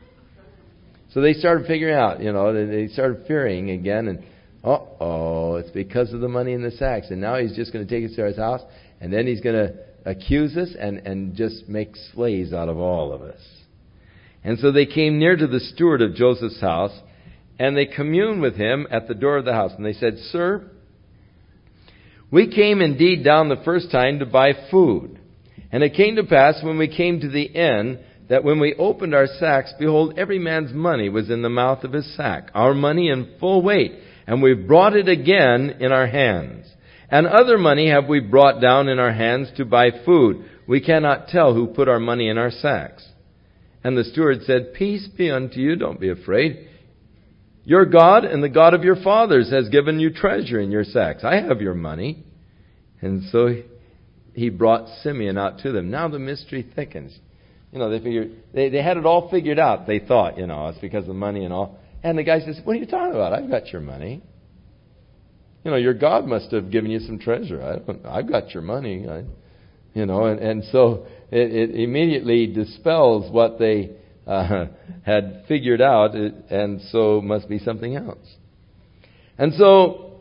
So they started figuring out, you know, they started fearing again, and uh-oh, it's because of the money in the sacks. And now he's just going to take us to his house, and then he's going to accuse us and, and just make slaves out of all of us. And so they came near to the steward of Joseph's house, and they communed with him at the door of the house. And they said, sir, we came indeed down the first time to buy food. And it came to pass when we came to the inn, that when we opened our sacks, behold, every man's money was in the mouth of his sack, our money in full weight, and we've brought it again in our hands. And other money have we brought down in our hands to buy food. We cannot tell who put our money in our sacks. And the steward said, peace be unto you, don't be afraid. Your God and the God of your fathers has given you treasure in your sacks. I have your money. And so he brought Simeon out to them. Now the mystery thickens. You know, they figured, they, they had it all figured out, they thought, you know, it's because of the money and all. And the guy says, what are you talking about? I've got your money. You know, your God must have given you some treasure. I don't, I've got your money. I, you know, and, and so it, it immediately dispels what they uh, had figured out, and so must be something else. And so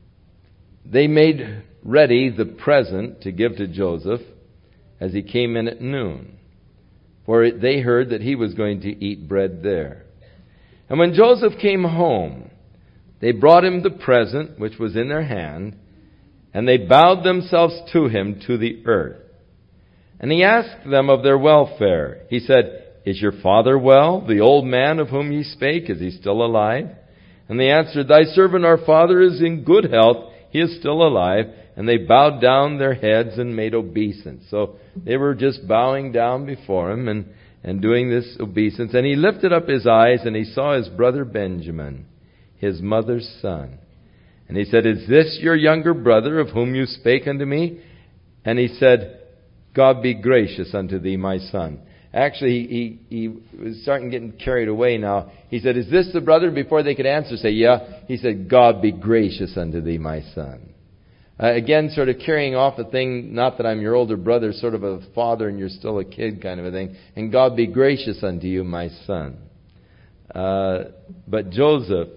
they made ready the present to give to Joseph as he came in at noon. For they heard that he was going to eat bread there. And when Joseph came home, they brought him the present which was in their hand, and they bowed themselves to him to the earth. And he asked them of their welfare. He said, is your father well, the old man of whom ye spake? Is he still alive? And they answered, thy servant our father is in good health. He is still alive. And they bowed down their heads and made obeisance. So they were just bowing down before him and, and doing this obeisance. And he lifted up his eyes and he saw his brother Benjamin, his mother's son. And he said, is this your younger brother of whom you spake unto me? And he said, God be gracious unto thee, my son. Actually, he, he, he was starting getting carried away now. He said, is this the brother? Before they could answer, say, yeah. He said, God be gracious unto thee, my son. Uh, again, sort of carrying off the thing, not that I'm your older brother, sort of a father and you're still a kid kind of a thing. And God be gracious unto you, my son. Uh, but Joseph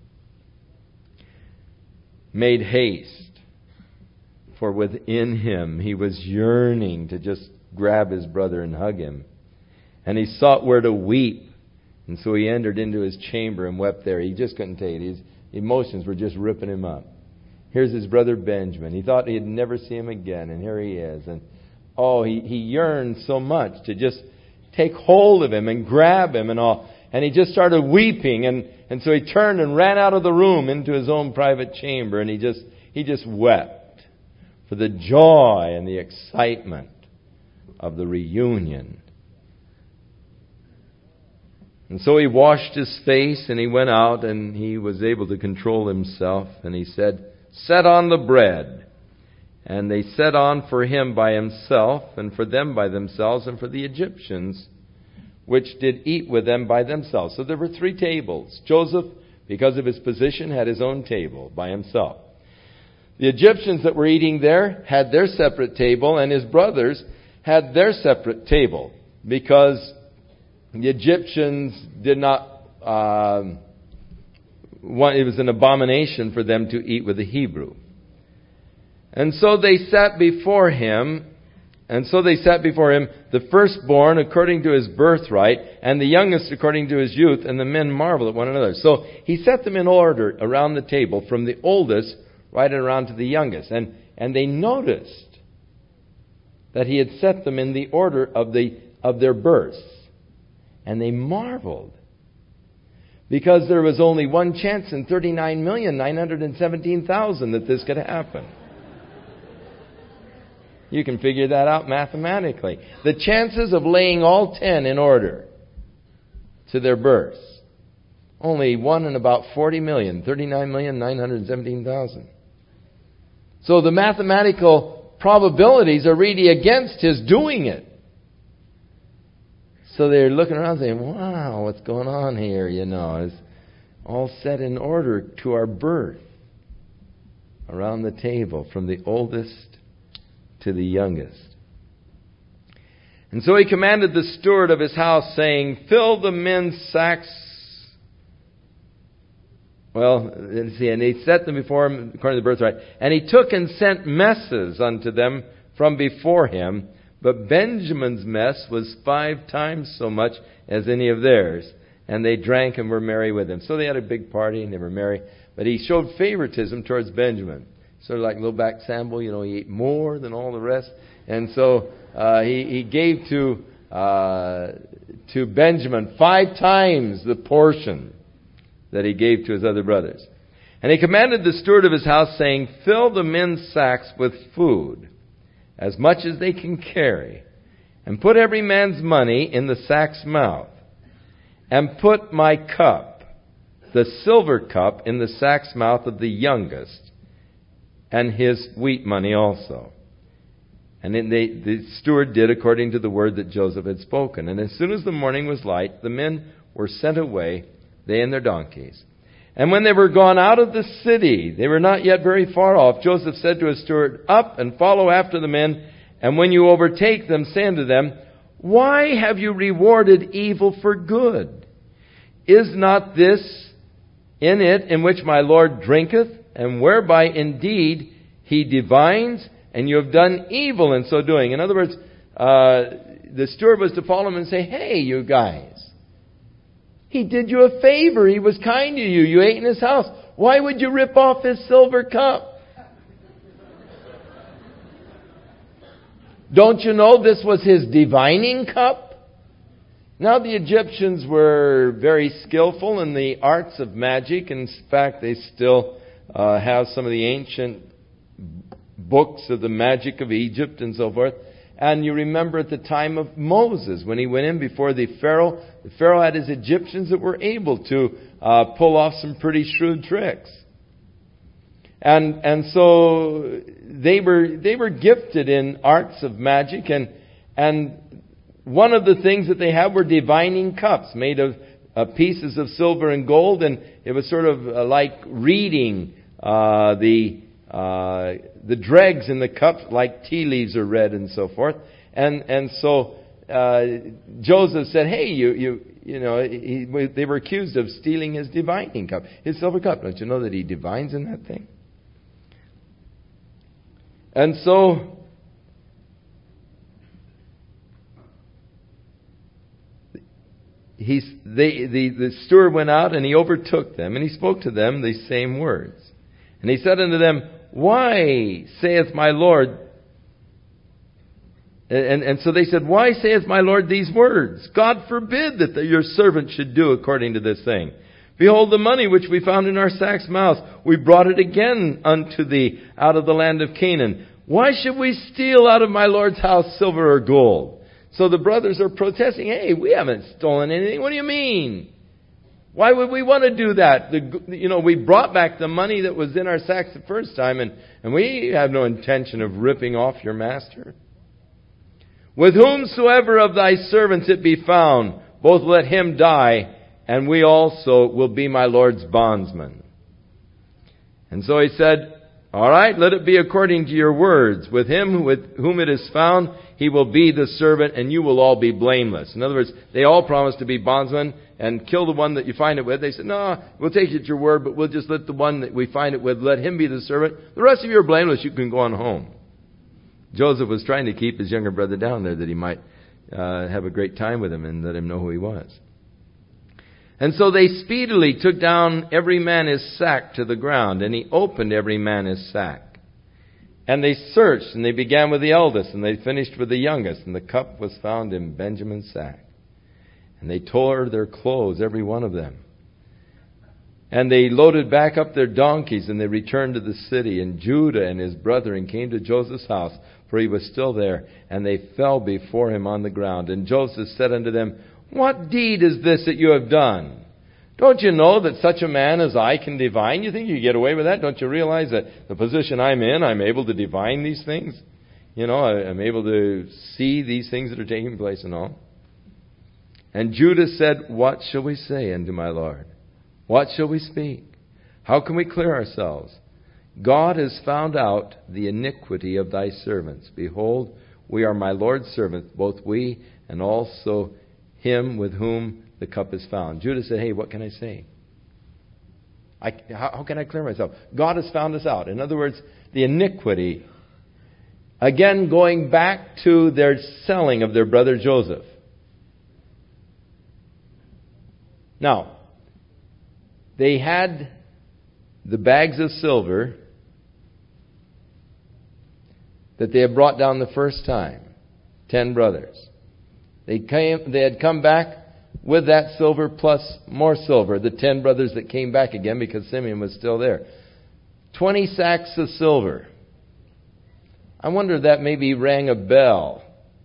made haste, for within him he was yearning to just grab his brother and hug him. And he sought where to weep. And so he entered into his chamber and wept there. He just couldn't take it. His emotions were just ripping him up. here's his brother Benjamin. He thought he'd never see him again, and here he is. And oh, he, he yearned so much to just take hold of him and grab him and all. And he just started weeping, and, and so he turned and ran out of the room into his own private chamber, and he just he just wept for the joy and the excitement of the reunion. And so he washed his face, and he went out, and he was able to control himself, and he said, "Set on the bread." And they set on for him by himself, and for them by themselves, and for the Egyptians, which did eat with them by themselves. So there were three tables. Joseph, because of his position, had his own table by himself. The Egyptians that were eating there had their separate table, and his brothers had their separate table, because the Egyptians did not um, want, it was an abomination for them to eat with a Hebrew. And so they sat before him, and so they sat before him, the firstborn according to his birthright, and the youngest according to his youth, and the men marveled at one another. So he set them in order around the table, from the oldest right around to the youngest. And, and they noticed that he had set them in the order of the of their births. And they marveled, because there was only one chance in thirty-nine million nine hundred seventeen thousand that this could happen. You can figure that out mathematically. The chances of laying all ten in order to their births, only one in about forty million, thirty-nine million nine hundred seventeen thousand. So the mathematical probabilities are really against his doing it. So they're looking around saying, wow, what's going on here? You know, it's all set in order to our birth around the table, from the oldest to the youngest. And so he commanded the steward of his house, saying, fill the men's sacks. Well, let's see, and he set them before him according to the birthright. And he took and sent messes unto them from before him. But Benjamin's mess was five times so much as any of theirs. And they drank and were merry with him. So they had a big party and they were merry. But he showed favoritism towards Benjamin. Sort of like Lowback Sambo, you know, he ate more than all the rest. And so uh, he, he gave to uh, to Benjamin five times the portion that he gave to his other brothers. And he commanded the steward of his house, saying, fill the men's sacks with food, as much as they can carry, and put every man's money in the sack's mouth, and put my cup, the silver cup, in the sack's mouth of the youngest, and his wheat money also. And then they, the steward did according to the word that Joseph had spoken. And as soon as the morning was light, the men were sent away, they and their donkeys. And when they were gone out of the city, they were not yet very far off, Joseph said to his steward, up and follow after the men, and when you overtake them, say unto them, why have you rewarded evil for good? Is not this in it in which my Lord drinketh, and whereby indeed he divines, and you have done evil in so doing? In other words, uh, the steward was to follow him and say, hey, you guys, he did you a favor. He was kind to you. You ate in his house. Why would you rip off his silver cup? Don't you know this was his divining cup? Now the Egyptians were very skillful in the arts of magic. In fact, they still uh, have some of the ancient books of the magic of Egypt and so forth. And you remember at the time of Moses, when he went in before the Pharaoh, the Pharaoh had his Egyptians that were able to uh, pull off some pretty shrewd tricks. And and so they were they were gifted in arts of magic, and and one of the things that they had were divining cups made of uh, pieces of silver and gold, and it was sort of uh, like reading uh, the Uh, the dregs in the cup, like tea leaves are read and so forth. And and so uh, Joseph said, hey, you you you know, he, they were accused of stealing his divining cup, his silver cup. Don't you know that he divines in that thing? And so he's they the, the steward went out and he overtook them, and he spoke to them the same words. And he said unto them, Why saith my Lord... And, and so they said, Why saith my Lord these words? God forbid that the, your servant should do according to this thing. Behold, the money which we found in our sacks' mouths, we brought it again unto thee out of the land of Canaan. Why should we steal out of my Lord's house silver or gold? So the brothers are protesting, Hey, we haven't stolen anything. What do you mean? Why would we want to do that? The, you know, we brought back the money that was in our sacks the first time, and, and we have no intention of ripping off your master. With whomsoever of thy servants it be found, both let him die, and we also will be my Lord's bondsmen. And so he said, All right, let it be according to your words. With him with whom it is found, he will be the servant, and you will all be blameless. In other words, they all promised to be bondsmen and kill the one that you find it with. They said, No, we'll take it at your word, but we'll just let the one that we find it with, let him be the servant. The rest of you are blameless. You can go on home. Joseph was trying to keep his younger brother down there that he might uh, have a great time with him and let him know who he was. And so they speedily took down every man his sack to the ground, and he opened every man his sack. And they searched, and they began with the eldest, and they finished with the youngest, and the cup was found in Benjamin's sack. And they tore their clothes, every one of them. And they loaded back up their donkeys, and they returned to the city. And Judah and his brethren came to Joseph's house, for he was still there. And they fell before him on the ground. And Joseph said unto them, What deed is this that you have done? Don't you know that such a man as I can divine? You think you get away with that? Don't you realize that the position I'm in, I'm able to divine these things? You know, I'm able to see these things that are taking place and all. And Judah said, What shall we say unto my Lord? What shall we speak? How can we clear ourselves? God has found out the iniquity of thy servants. Behold, we are my Lord's servants, both we and also him with whom the cup is found. Judah said, Hey, what can I say? I, how, how can I clear myself? God has found us out. In other words, the iniquity. Again, going back to their selling of their brother Joseph. Now, they had the bags of silver that they had brought down the first time. Ten brothers. They came. They had come back with that silver plus more silver. The ten brothers that came back again because Simeon was still there. Twenty sacks of silver. I wonder if that maybe rang a bell.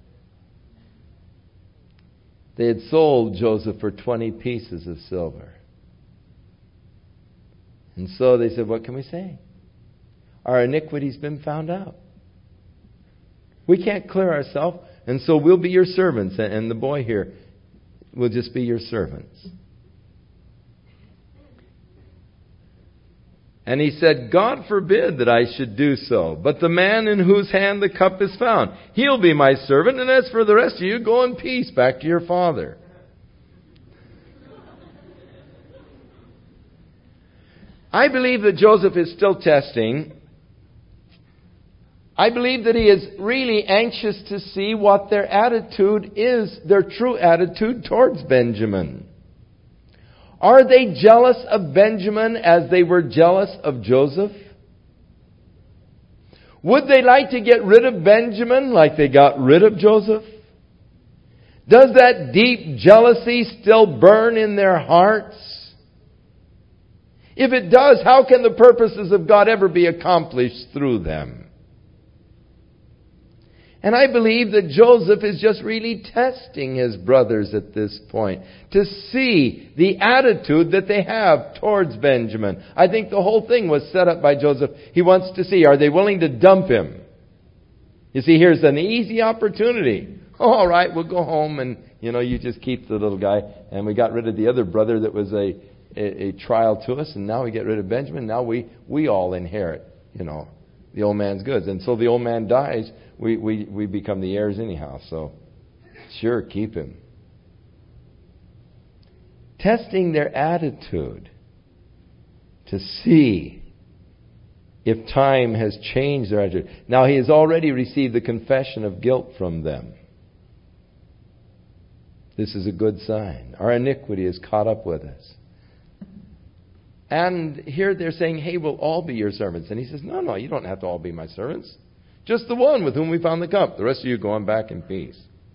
They had sold Joseph for twenty pieces of silver. And so they said, What can we say? Our iniquity's been found out. We can't clear ourselves, and so we'll be your servants. And the boy here will just be your servants. And he said, God forbid that I should do so. But the man in whose hand the cup is found, he'll be my servant. And as for the rest of you, go in peace back to your father. I believe that Joseph is still testing. I believe that he is really anxious to see what their attitude is, their true attitude towards Benjamin. Are they jealous of Benjamin as they were jealous of Joseph? Would they like to get rid of Benjamin like they got rid of Joseph? Does that deep jealousy still burn in their hearts? If it does, how can the purposes of God ever be accomplished through them? And I believe that Joseph is just really testing his brothers at this point to see the attitude that they have towards Benjamin. I think the whole thing was set up by Joseph. He wants to see, are they willing to dump him? You see, here's an easy opportunity. Oh, all right, we'll go home and, you know, you just keep the little guy. And we got rid of the other brother that was a, a, a trial to us. And now we get rid of Benjamin. Now we, we all inherit, you know, the old man's goods. And so the old man dies. We, we, we become the heirs anyhow. So, sure, keep him. Testing their attitude to see if time has changed their attitude. Now, he has already received the confession of guilt from them. This is a good sign. Our iniquity is caught up with us. And here they're saying, hey, we'll all be your servants. And he says, no, no, you don't have to all be my servants. Just the one with whom we found the cup. The rest of you go on back in peace.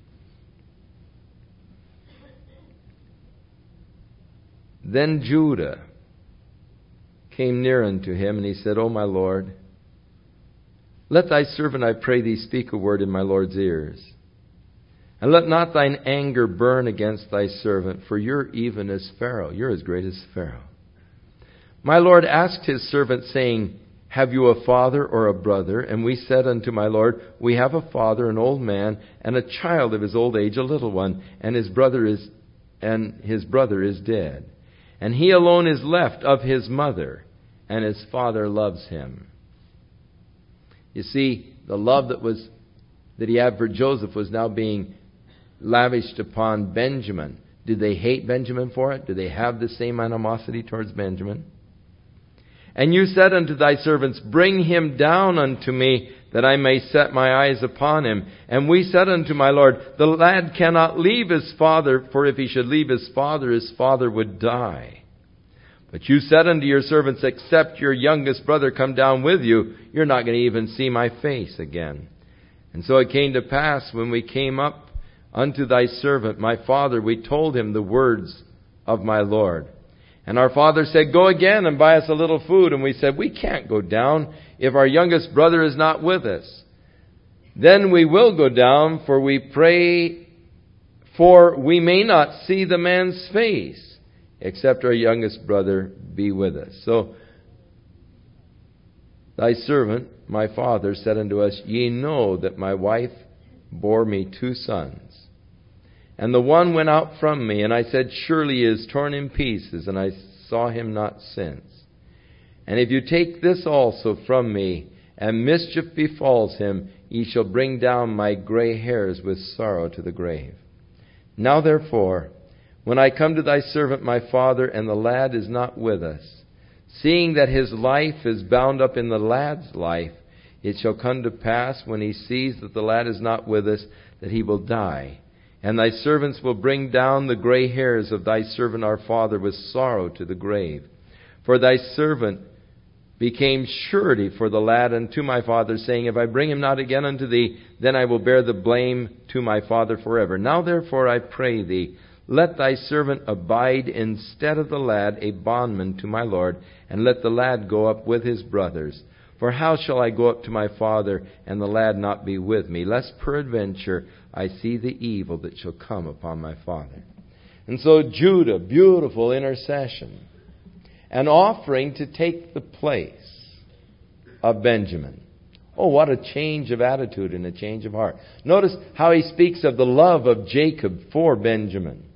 Then Judah came near unto him, and he said, O my Lord, let thy servant, I pray thee, speak a word in my Lord's ears. And let not thine anger burn against thy servant, for you're even as Pharaoh. You're as great as Pharaoh. My Lord asked his servant, saying, have you a father or a brother? And we said unto my Lord, we have a father, an old man, and a child of his old age, a little one, and his brother is and his brother is dead. And he alone is left of his mother, and his father loves him. You see, the love that was that he had for Joseph was now being lavished upon Benjamin. Did they hate Benjamin for it? Did they have the same animosity towards Benjamin? And you said unto thy servants, bring him down unto me, that I may set my eyes upon him. And we said unto my Lord, the lad cannot leave his father, for if he should leave his father, his father would die. But you said unto your servants, except your youngest brother come down with you, you're not going to even see my face again. And so it came to pass, when we came up unto thy servant, my father, we told him the words of my Lord. And our father said, go again and buy us a little food. And we said, we can't go down if our youngest brother is not with us. Then we will go down, for we pray, for we may not see the man's face, except our youngest brother be with us. So thy servant, my father, said unto us, ye know that my wife bore me two sons. And the one went out from me, and I said, surely he is torn in pieces, and I saw him not since. And if you take this also from me, and mischief befalls him, ye shall bring down my gray hairs with sorrow to the grave. Now therefore, when I come to thy servant my father, and the lad is not with us, seeing that his life is bound up in the lad's life, it shall come to pass, when he sees that the lad is not with us, that he will die. And thy servants will bring down the gray hairs of thy servant our father with sorrow to the grave. For thy servant became surety for the lad unto my father, saying, if I bring him not again unto thee, then I will bear the blame to my father forever. Now therefore I pray thee, let thy servant abide instead of the lad a bondman to my Lord, and let the lad go up with his brothers. For how shall I go up to my father, and the lad not be with me, lest peradventure I see the evil that shall come upon my father? And so Judah, beautiful intercession, an offering to take the place of Benjamin. Oh, what a change of attitude and a change of heart. Notice how he speaks of the love of Jacob for Benjamin.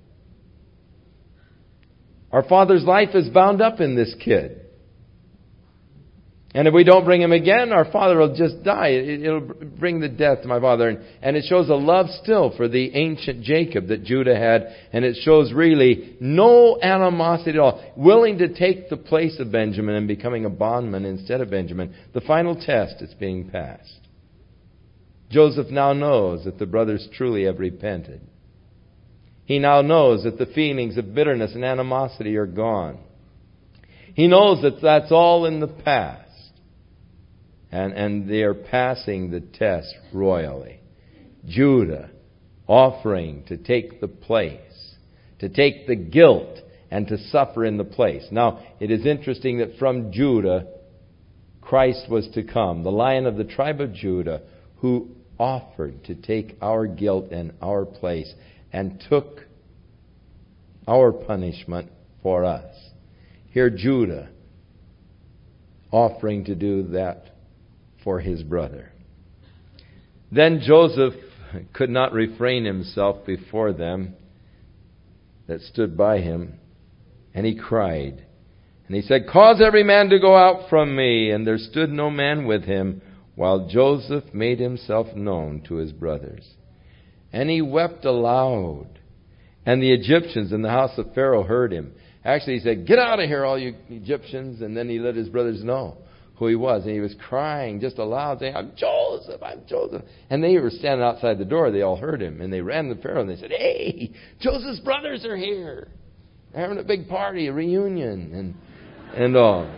Our father's life is bound up in this kid. And if we don't bring him again, our father will just die. It'll bring the death to my father. And, and it shows a love still for the ancient Jacob that Judah had. And it shows really no animosity at all. Willing to take the place of Benjamin and becoming a bondman instead of Benjamin. The final test is being passed. Joseph now knows that the brothers truly have repented. He now knows that the feelings of bitterness and animosity are gone. He knows that that's all in the past. And, and they are passing the test royally. Judah offering to take the place, to take the guilt and to suffer in the place. Now, it is interesting that from Judah, Christ was to come, the Lion of the tribe of Judah, who offered to take our guilt and our place and took our punishment for us. Here Judah offering to do that for his brother. Then Joseph could not refrain himself before them that stood by him, and he cried. And he said, cause every man to go out from me. And there stood no man with him, while Joseph made himself known to his brothers. And he wept aloud. And the Egyptians in the house of Pharaoh heard him. Actually, he said, get out of here, all you Egyptians. And then he let his brothers know who he was. And he was crying just aloud, saying, I'm Joseph, I'm Joseph. And they were standing outside the door. They all heard him. And they ran to Pharaoh and they said, hey, Joseph's brothers are here. They're having a big party, a reunion. And and all.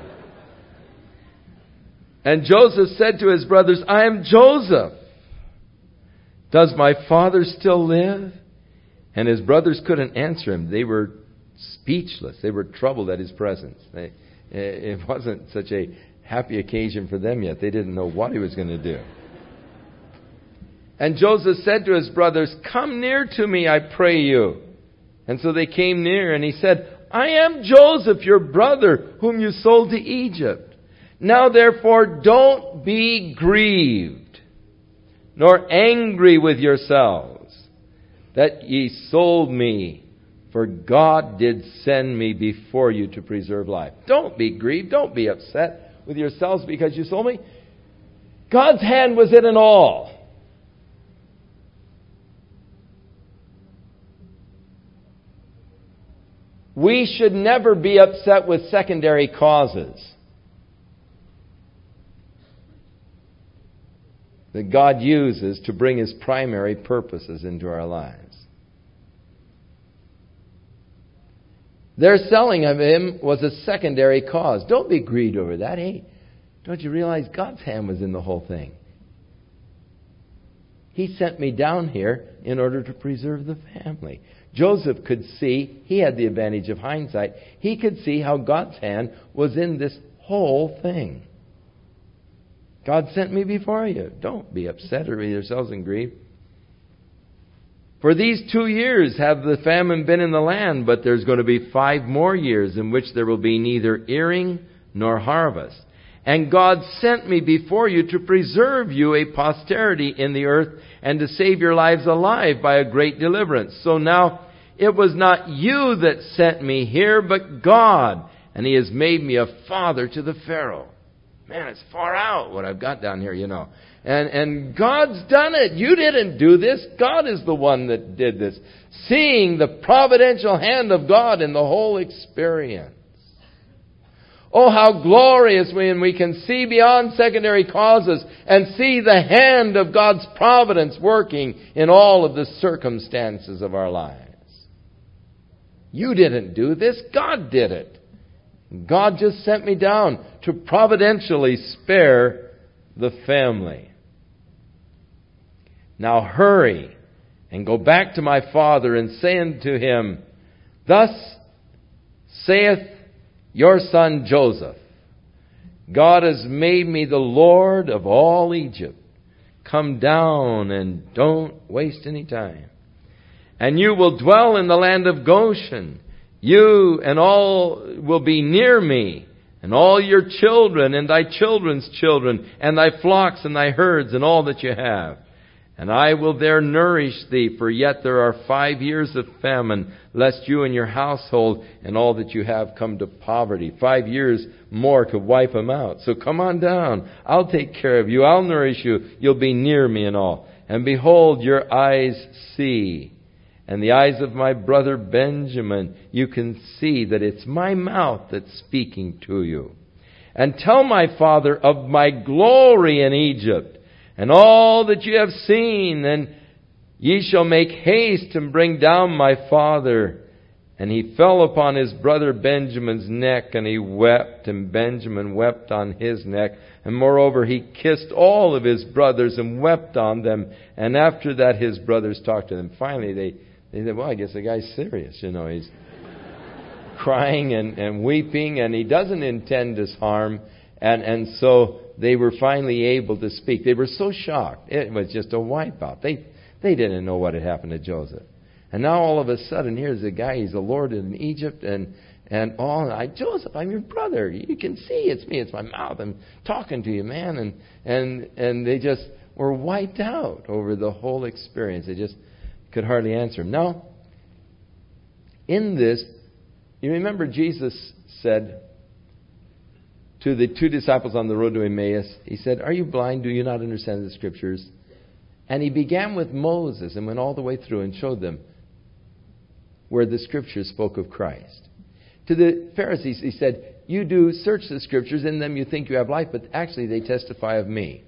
And Joseph said to his brothers, I am Joseph. Does my father still live? And his brothers couldn't answer him. They were speechless. They were troubled at his presence. They, it wasn't such a happy occasion for them yet. They didn't know what he was going to do. And Joseph said to his brothers, come near to me, I pray you. And so they came near, and he said, I am Joseph, your brother, whom you sold to Egypt. Now therefore don't be grieved, nor angry with yourselves, that ye sold me, for God did send me before you to preserve life. Don't be grieved, don't be upset with yourselves because you sold me. God's hand was in it all. We should never be upset with secondary causes that God uses to bring His primary purposes into our lives. Their selling of Him was a secondary cause. Don't be grieved over that. Hey, don't you realize God's hand was in the whole thing? He sent me down here in order to preserve the family. Joseph could see, he had the advantage of hindsight, he could see how God's hand was in this whole thing. God sent me before you. Don't be upset or yourselves in grief. For these two years have the famine been in the land, but there's going to be five more years in which there will be neither earing nor harvest. And God sent me before you to preserve you a posterity in the earth and to save your lives alive by a great deliverance. So now it was not you that sent me here, but God. And He has made me a father to the Pharaoh. Man, it's far out what I've got down here, you know. And, and God's done it. You didn't do this. God is the one that did this. Seeing the providential hand of God in the whole experience. Oh, how glorious when we can see beyond secondary causes and see the hand of God's providence working in all of the circumstances of our lives. You didn't do this. God did it. God just sent me down to providentially spare the family. Now hurry and go back to my father and say unto him, Thus saith your son Joseph, God has made me the Lord of all Egypt. Come down and don't waste any time. And you will dwell in the land of Goshen. You and all will be near me, and all your children and thy children's children, and thy flocks and thy herds and all that you have. And I will there nourish thee, for yet there are five years of famine, lest you and your household and all that you have come to poverty. Five years more to wipe them out. So come on down. I'll take care of you. I'll nourish you. You'll be near me and all. And behold, your eyes see. And the eyes of my brother Benjamin, you can see that it's my mouth that's speaking to you. And tell my father of my glory in Egypt, and all that you have seen, and ye shall make haste and bring down my father. And he fell upon his brother Benjamin's neck, and he wept, and Benjamin wept on his neck. And moreover, he kissed all of his brothers and wept on them. And after that, his brothers talked to them. Finally, they, they said, well, I guess the guy's serious. You know, he's crying and, and weeping, and he doesn't intend us harm. And, and so they were finally able to speak. They were so shocked. It was just a wipeout. They, they didn't know what had happened to Joseph. And now all of a sudden, here's a guy, he's a lord in Egypt, and, and all, and I, Joseph, I'm your brother. You can see it's me, it's my mouth. I'm talking to you, man. And, and, and they just were wiped out over the whole experience. They just could hardly answer him. Now, in this, you remember Jesus said to the two disciples on the road to Emmaus, He said, are you blind? Do you not understand the Scriptures? And He began with Moses and went all the way through and showed them where the Scriptures spoke of Christ. To the Pharisees, He said, you do search the Scriptures, in them you think you have life, but actually they testify of me.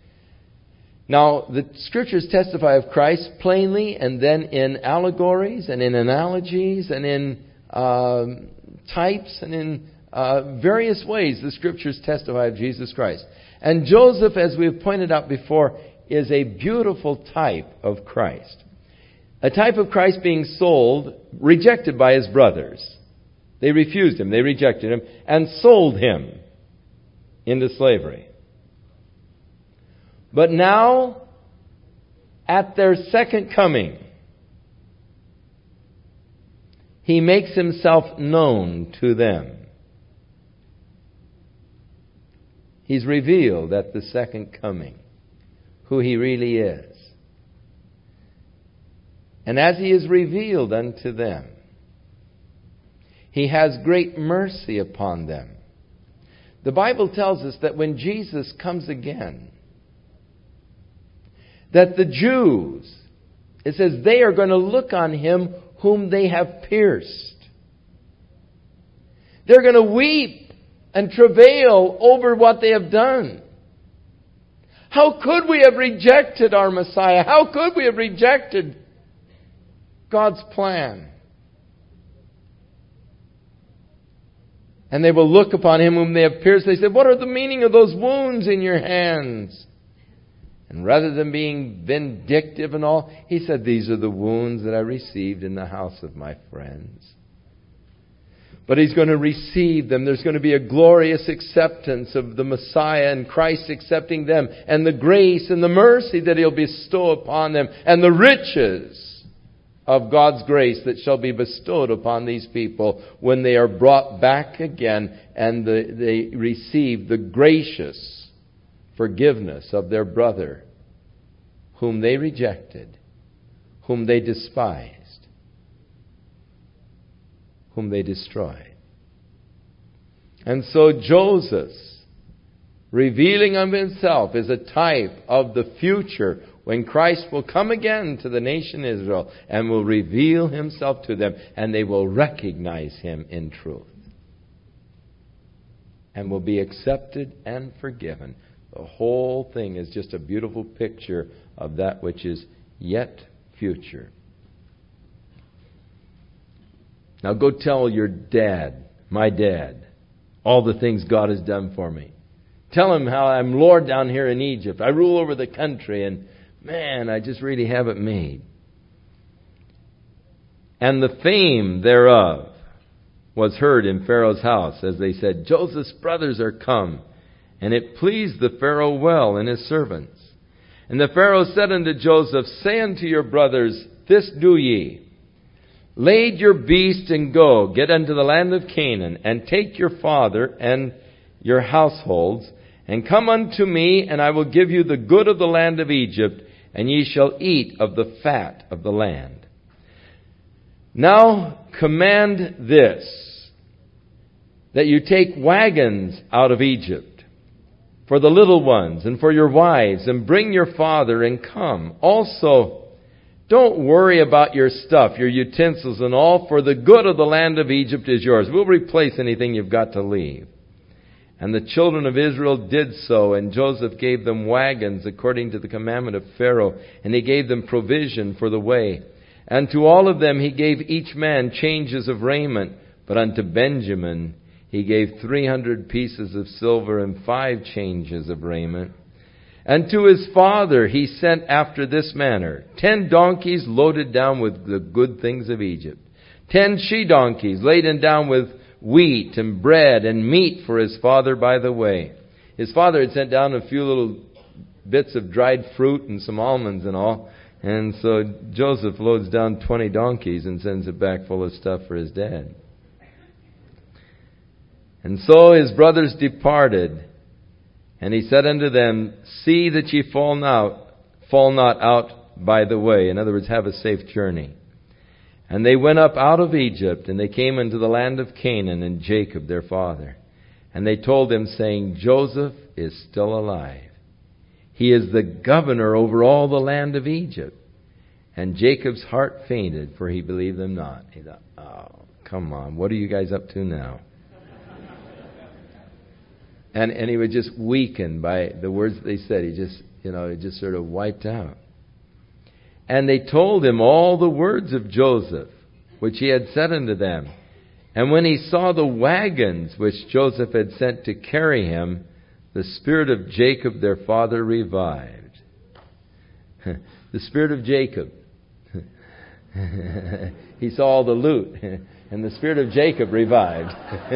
Now, the Scriptures testify of Christ plainly, and then in allegories and in analogies and in um, types and in uh, various ways the Scriptures testify of Jesus Christ. And Joseph, as we've pointed out before, is a beautiful type of Christ. A type of Christ being sold, rejected by his brothers. They refused him, they rejected him, and sold him into slavery. But now, at their second coming, he makes himself known to them. He's revealed at the second coming who he really is. And as he is revealed unto them, he has great mercy upon them. The Bible tells us that when Jesus comes again, that the Jews, it says, they are going to look on him whom they have pierced. They're going to weep and travail over what they have done. How could we have rejected our Messiah? How could we have rejected God's plan? And they will look upon him whom they have pierced. They said, what are the meaning of those wounds in your hands? And rather than being vindictive and all, he said, these are the wounds that I received in the house of my friends. But he's going to receive them. There's going to be a glorious acceptance of the Messiah and Christ accepting them, and the grace and the mercy that he'll bestow upon them, and the riches of God's grace that shall be bestowed upon these people when they are brought back again and the, they receive the gracious forgiveness of their brother whom they rejected, whom they despised, whom they destroyed. And so Joseph, revealing of himself, is a type of the future when Christ will come again to the nation Israel and will reveal himself to them, and they will recognize him in truth and will be accepted and forgiven. The whole thing is just a beautiful picture of that which is yet future. Now go tell your dad, my dad, all the things God has done for me. Tell him how I'm Lord down here in Egypt. I rule over the country, and man, I just really have it made. And the fame thereof was heard in Pharaoh's house, as they said, Joseph's brothers are come. And it pleased the Pharaoh well and his servants. And the Pharaoh said unto Joseph, say unto your brothers, this do ye. Lade your beast and go, get unto the land of Canaan, and take your father and your households, and come unto me, and I will give you the good of the land of Egypt, and ye shall eat of the fat of the land. Now command this, that you take wagons out of Egypt, for the little ones, and for your wives, and bring your father, and come. Also, don't worry about your stuff, your utensils and all, for the good of the land of Egypt is yours. We'll replace anything you've got to leave. And the children of Israel did so, and Joseph gave them wagons according to the commandment of Pharaoh, and he gave them provision for the way. And to all of them he gave each man changes of raiment, but unto Benjamin he gave three hundred pieces of silver and five changes of raiment. And to his father he sent after this manner, ten donkeys loaded down with the good things of Egypt, ten she-donkeys laden down with wheat and bread and meat for his father by the way. His father had sent down a few little bits of dried fruit and some almonds and all. And so Joseph loads down twenty donkeys and sends it back full of stuff for his dad. And so his brothers departed, and he said unto them, see that ye fall not, fall not out by the way. In other words, have a safe journey. And they went up out of Egypt, and they came into the land of Canaan, and Jacob their father. And they told him, saying, Joseph is still alive. He is the governor over all the land of Egypt. And Jacob's heart fainted, for he believed them not. He thought, oh, come on, what are you guys up to now? And and he was just weakened by the words that they said. He just, you know, he just sort of wiped out. And they told him all the words of Joseph, which he had said unto them. And when he saw the wagons which Joseph had sent to carry him, the spirit of Jacob their father revived. The spirit of Jacob. He saw all the loot, and the spirit of Jacob revived.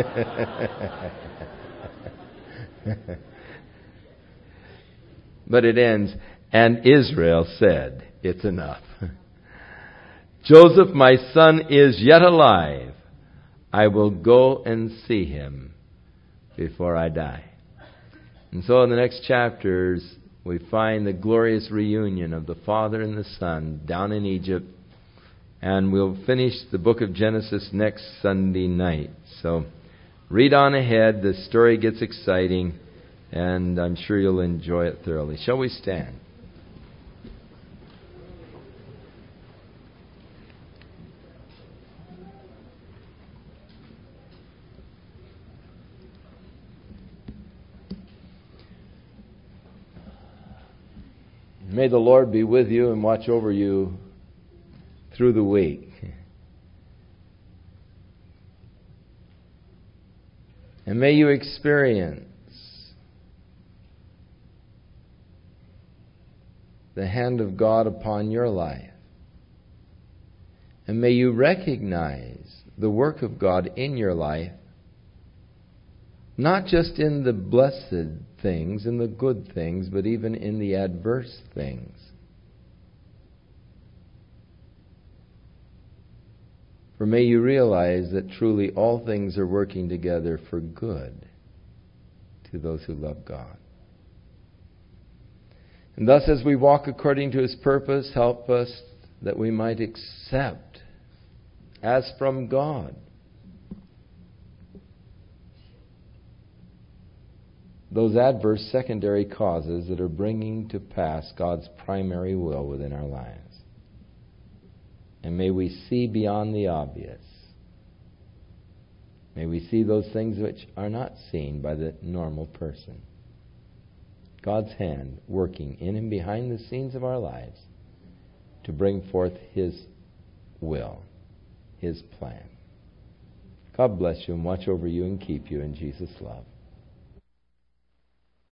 But it ends, and Israel said, it's enough. Joseph, my son, is yet alive. I will go and see him before I die. And so in the next chapters, we find the glorious reunion of the Father and the Son down in Egypt. And we'll finish the book of Genesis next Sunday night. So read on ahead. The story gets exciting, and I'm sure you'll enjoy it thoroughly. Shall we stand? May the Lord be with you and watch over you through the week. And may you experience the hand of God upon your life. And may you recognize the work of God in your life, not just in the blessed things, in the good things, but even in the adverse things. For may you realize that truly all things are working together for good to those who love God. And thus, as we walk according to His purpose, help us that we might accept, as from God, those adverse secondary causes that are bringing to pass God's primary will within our lives. And may we see beyond the obvious. May we see those things which are not seen by the normal person. God's hand working in and behind the scenes of our lives to bring forth His will, His plan. God bless you and watch over you and keep you in Jesus' love.